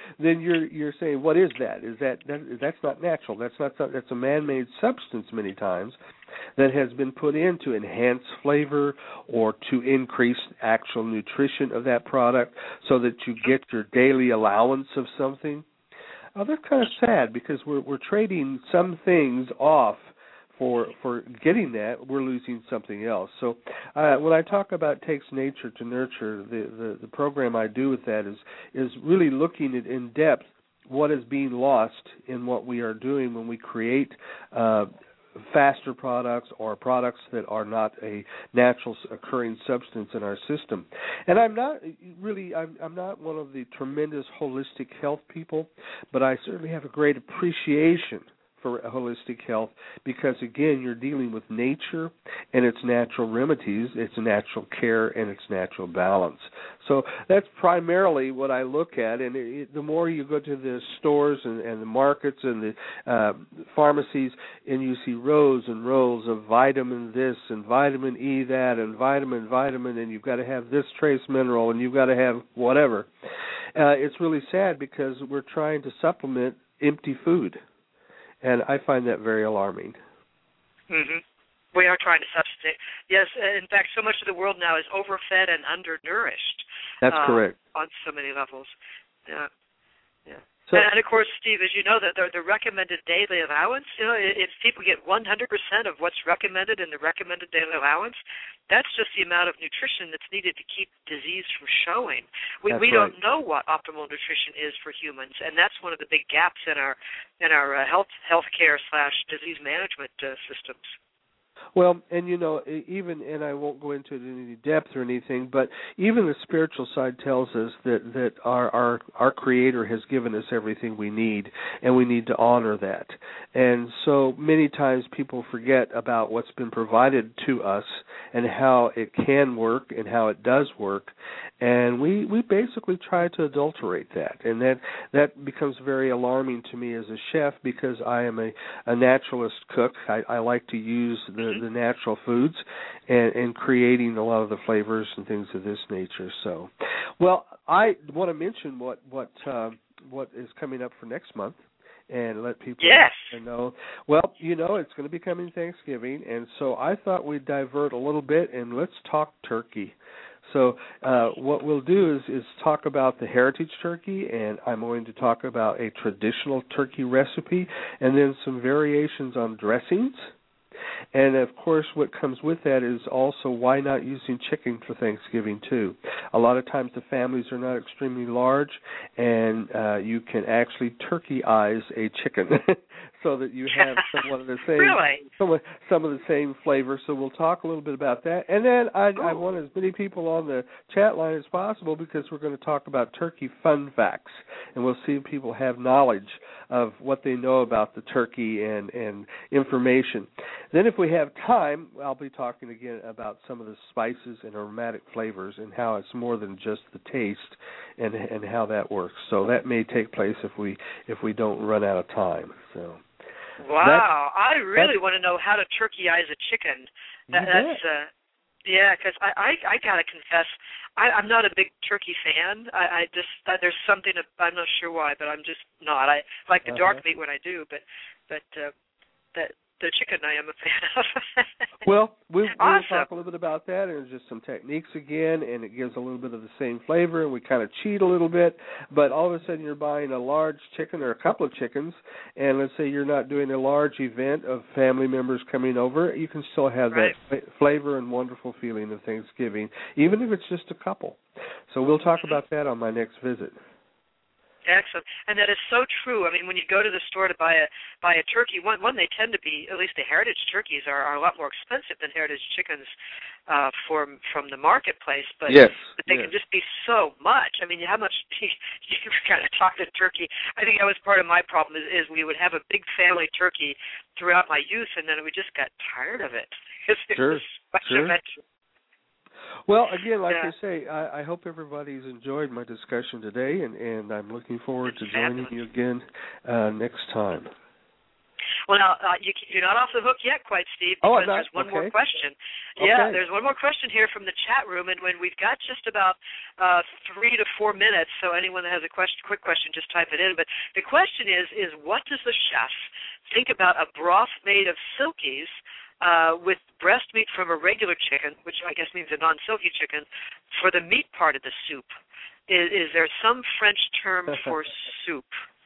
then you're you're saying, what is that? Is that, that that's not natural? That's not something, that's a man-made substance many times that has been put in to enhance flavor or to increase actual nutrition of that product so that you get your daily allowance of something. Oh, that's kind of sad because we're we're trading some things off for for getting that. We're losing something else. So uh, when I talk about takes nature to nurture, the, the, the program I do with that is is really looking at in depth what is being lost in what we are doing when we create uh, faster products or products that are not a natural occurring substance in our system. And I'm not really, I'm, I'm not one of the tremendous holistic health people, but I certainly have a great appreciation for holistic health because, again, you're dealing with nature and its natural remedies, its natural care, and its natural balance. So that's primarily what I look at, and it, it, the more you go to the stores and, and the markets and the uh, pharmacies, and you see rows and rows of vitamin this and vitamin E that and vitamin, vitamin, and you've got to have this trace mineral and you've got to have whatever. Uh, it's really sad because we're trying to supplement empty food. And I find that very alarming. Mm-hmm. We are trying to substitute. Yes, in fact, so much of the world now is overfed and undernourished. That's uh, correct. On so many levels. Yeah, yeah. So, and, and, of course, Steve, as you know, the, the, the recommended daily allowance, you know, if people get one hundred percent of what's recommended in the recommended daily allowance, that's just the amount of nutrition that's needed to keep disease from showing. We, that's we right. don't know what optimal nutrition is for humans, and that's one of the big gaps in our in our uh, health healthcare slash disease management uh, systems. Well, and you know, even, and I won't go into it in any depth or anything, but even the spiritual side tells us that, that our, our our Creator has given us everything we need, and we need to honor that. And so many times people forget about what's been provided to us and how it can work and how it does work, and we, we basically try to adulterate that, and that, that becomes very alarming to me as a chef because I am a, a naturalist cook. I, I like to use the the natural foods and, and creating a lot of the flavors and things of this nature. So, well, I want to mention what what uh, what is coming up for next month and let people yes. know. Well, you know, it's going to be coming Thanksgiving, and so I thought we'd divert a little bit and let's talk turkey. So uh, what we'll do is, is talk about the heritage turkey, and I'm going to talk about a traditional turkey recipe and then some variations on dressings. And, of course, what comes with that is also why not using chicken for Thanksgiving, too. A lot of times the families are not extremely large, and uh, you can actually turkey-ize a chicken so that you have somewhat of the same, really? some, some of the same flavor. So we'll talk a little bit about that. And then I, I want as many people on the chat line as possible because we're going to talk about turkey fun facts, and we'll see if people have knowledge of what they know about the turkey and, and information. Then if we have time, I'll be talking again about some of the spices and aromatic flavors and how it's more than just the taste and and how that works. So that may take place if we if we don't run out of time. So wow, I really want to know how to turkeyize a chicken. That, that's uh, yeah, because I, I I gotta confess, I, I'm not a big turkey fan. I, I just uh, there's something I'm not sure why, but I'm just not. I like the uh-huh. dark meat when I do, but but uh, that. The chicken I am a fan of. Well, we, we'll awesome. talk a little bit about that and just some techniques again, and it gives a little bit of the same flavor, and we kind of cheat a little bit, but all of a sudden you're buying a large chicken or a couple of chickens, and let's say you're not doing a large event of family members coming over, you can still have right. that flavor and wonderful feeling of Thanksgiving, even if it's just a couple. So we'll talk mm-hmm. about that on my next visit. Excellent, and that is so true. I mean, when you go to the store to buy a buy a turkey, one one they tend to be, at least the heritage turkeys are, are a lot more expensive than heritage chickens uh, from from the marketplace. But yes, but they yes. can just be so much. I mean, how much you, you kind of talk to turkey? I think that was part of my problem is, is we would have a big family turkey throughout my youth, and then we just got tired of it. it sure, sure. Well, again, like yeah. I say, I, I hope everybody's enjoyed my discussion today, and, and I'm looking forward it's to joining fabulous. you again uh, next time. Well, now, uh, you, you're not off the hook yet quite, Steve, because oh, I'm not? there's one okay. more question. Okay. Yeah, there's one more question here from the chat room, and when we've got just about uh, three to four minutes, so anyone that has a question, quick question, just type it in. But the question is, is what does the chef think about a broth made of silkies uh, with breast meat from a regular chicken, which I guess means a non-silky chicken, for the meat part of the soup? Is, is there some French term for soup?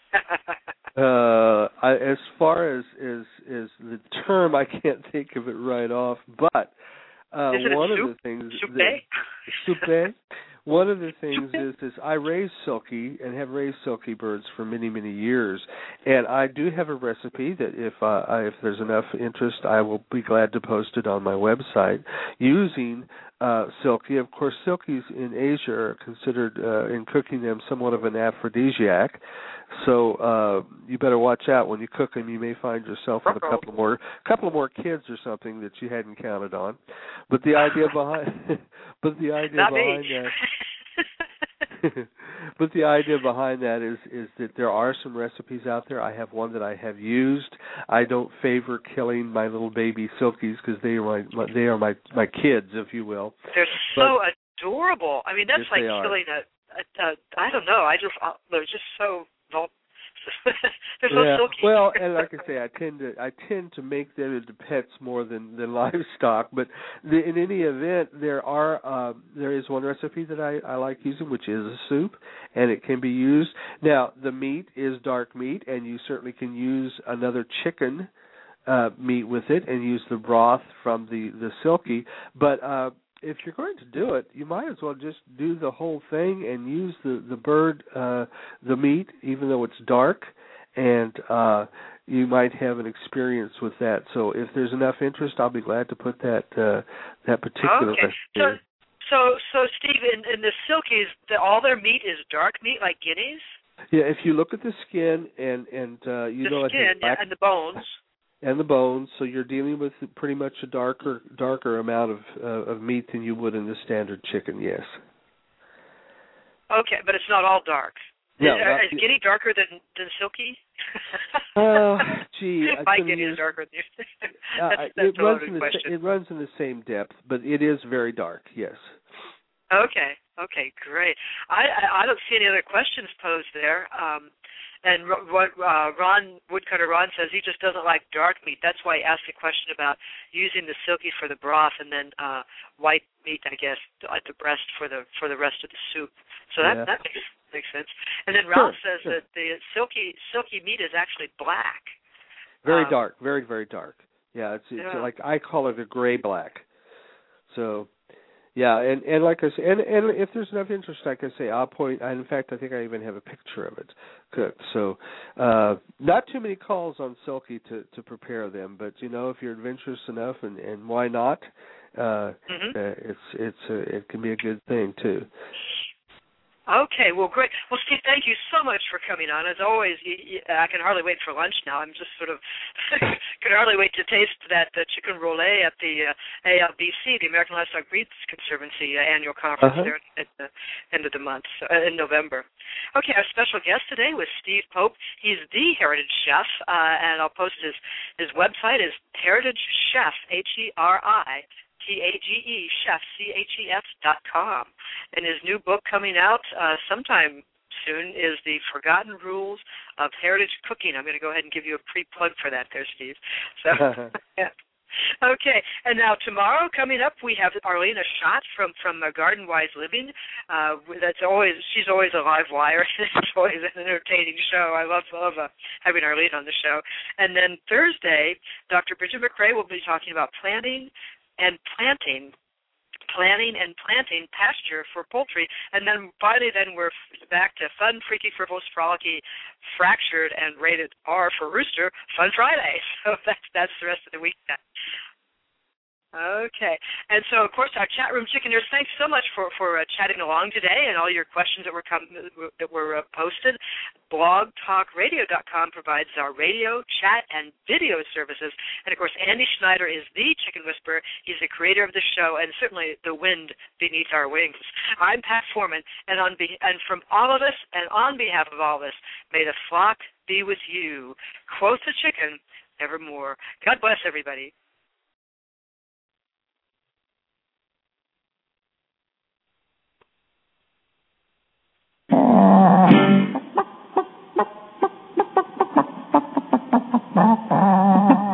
uh, I, as far as, as as the term, I can't think of it right off. But uh, is it one a of soup? the things, Soupe? Soupe. One of the things is is I raise silky and have raised silky birds for many many years, and I do have a recipe that if uh, I, if there's enough interest, I will be glad to post it on my website using uh, silky. Of course, silkies in Asia are considered uh, in cooking them somewhat of an aphrodisiac. So uh, you better watch out when you cook them. You may find yourself with a couple more, couple of more kids or something that you hadn't counted on. But the idea behind, but the idea Not behind me. that, but the idea behind that is is that there are some recipes out there. I have one that I have used. I don't favor killing my little baby silkies because they are my, my they are my my kids, if you will. They're but, so adorable. I mean, that's yes, like they are. killing a, a, a. I don't know. I just uh, they're just so. Well, they're so yeah. silky. Well, and like I say, I tend to I tend to make them into pets more than, than livestock. But the, in any event, there are uh, there is one recipe that I, I like using, which is a soup, and it can be used. Now, the meat is dark meat, and you certainly can use another chicken uh, meat with it, and use the broth from the the silky. But uh, if you're going to do it, you might as well just do the whole thing and use the the bird, uh, the meat, even though it's dark, and uh, you might have an experience with that. So if there's enough interest, I'll be glad to put that uh, that particular. Okay. So, so, so Steve, in, in the silkies, the, all their meat is dark meat, like guineas. Yeah, if you look at the skin and and uh, you the know skin, it has black, yeah, and the bones. And the bones, so you're dealing with pretty much a darker darker amount of uh, of meat than you would in the standard chicken, yes. Okay, but it's not all dark. No, is, not, is guinea darker than than silky? Uh, gee, I my couldn't guinea use, is darker than yours. uh, that's, that's it a runs loaded in the question. it runs in the same depth, but it is very dark, yes. Okay, okay, great. I, I I don't see any other questions posed there. Um, and what uh, Ron Woodcutter Ron says, he just doesn't like dark meat. That's why he asked a question about using the silky for the broth and then uh, white meat, I guess, at the breast for the for the rest of the soup. So that yeah. that makes makes sense. And then Ralph sure, says sure. that the silky silky meat is actually black. Very um, dark, very very dark. Yeah, it's, it's yeah. like I call it a gray black. So. Yeah, and, and like I say, and, and if there's enough interest, like I say, I'll point. And in fact, I think I even have a picture of it cooked. So, uh, not too many calls on silky to, to prepare them, but you know, if you're adventurous enough, and, and why not? Uh, mm-hmm. uh, it's it's a, it can be a good thing too. Okay, well, great. Well, Steve, thank you so much for coming on. As always, you, you, I can hardly wait for lunch now. I'm just sort of can hardly wait to taste that uh, chicken roulade at the uh, A L B C, the American Livestock Breeds Conservancy uh, annual conference uh-huh. there at the end of the month, uh, in November. Okay, our special guest today was Steve Pope. He's the Heritage Chef, uh, and I'll post his, his website is Heritage Chef, H E R I, T A G E, chef, C H E F dot com. And his new book coming out uh, sometime soon is The Forgotten Rules of Heritage Cooking. I'm going to go ahead and give you a pre-plug for that there, Steve. So, yeah. Okay, and now tomorrow coming up, we have Arlena Schott from from uh, Garden Wise Living. Uh, that's always she's always a live wire. It's always an entertaining show. I love love uh, having Arlene on the show. And then Thursday, Doctor Bridget McRae will be talking about planting and planting. planning and planting pasture for poultry, and then finally then we're back to fun, freaky, frivolous, frolicky, fractured, and rated R for rooster, Fun Friday. So that's that's the rest of the weekend. Okay, and so of course our chat room chickeners, thanks so much for for uh, chatting along today and all your questions that were com- that were uh, posted. blog talk radio dot com provides our radio, chat, and video services, and of course Andy Schneider is the Chicken Whisperer. He's the creator of the show and certainly the wind beneath our wings. I'm Pat Foreman, and on be- and from all of us and on behalf of all of us, may the flock be with you. Quoth the chicken, evermore. God bless everybody. Uh...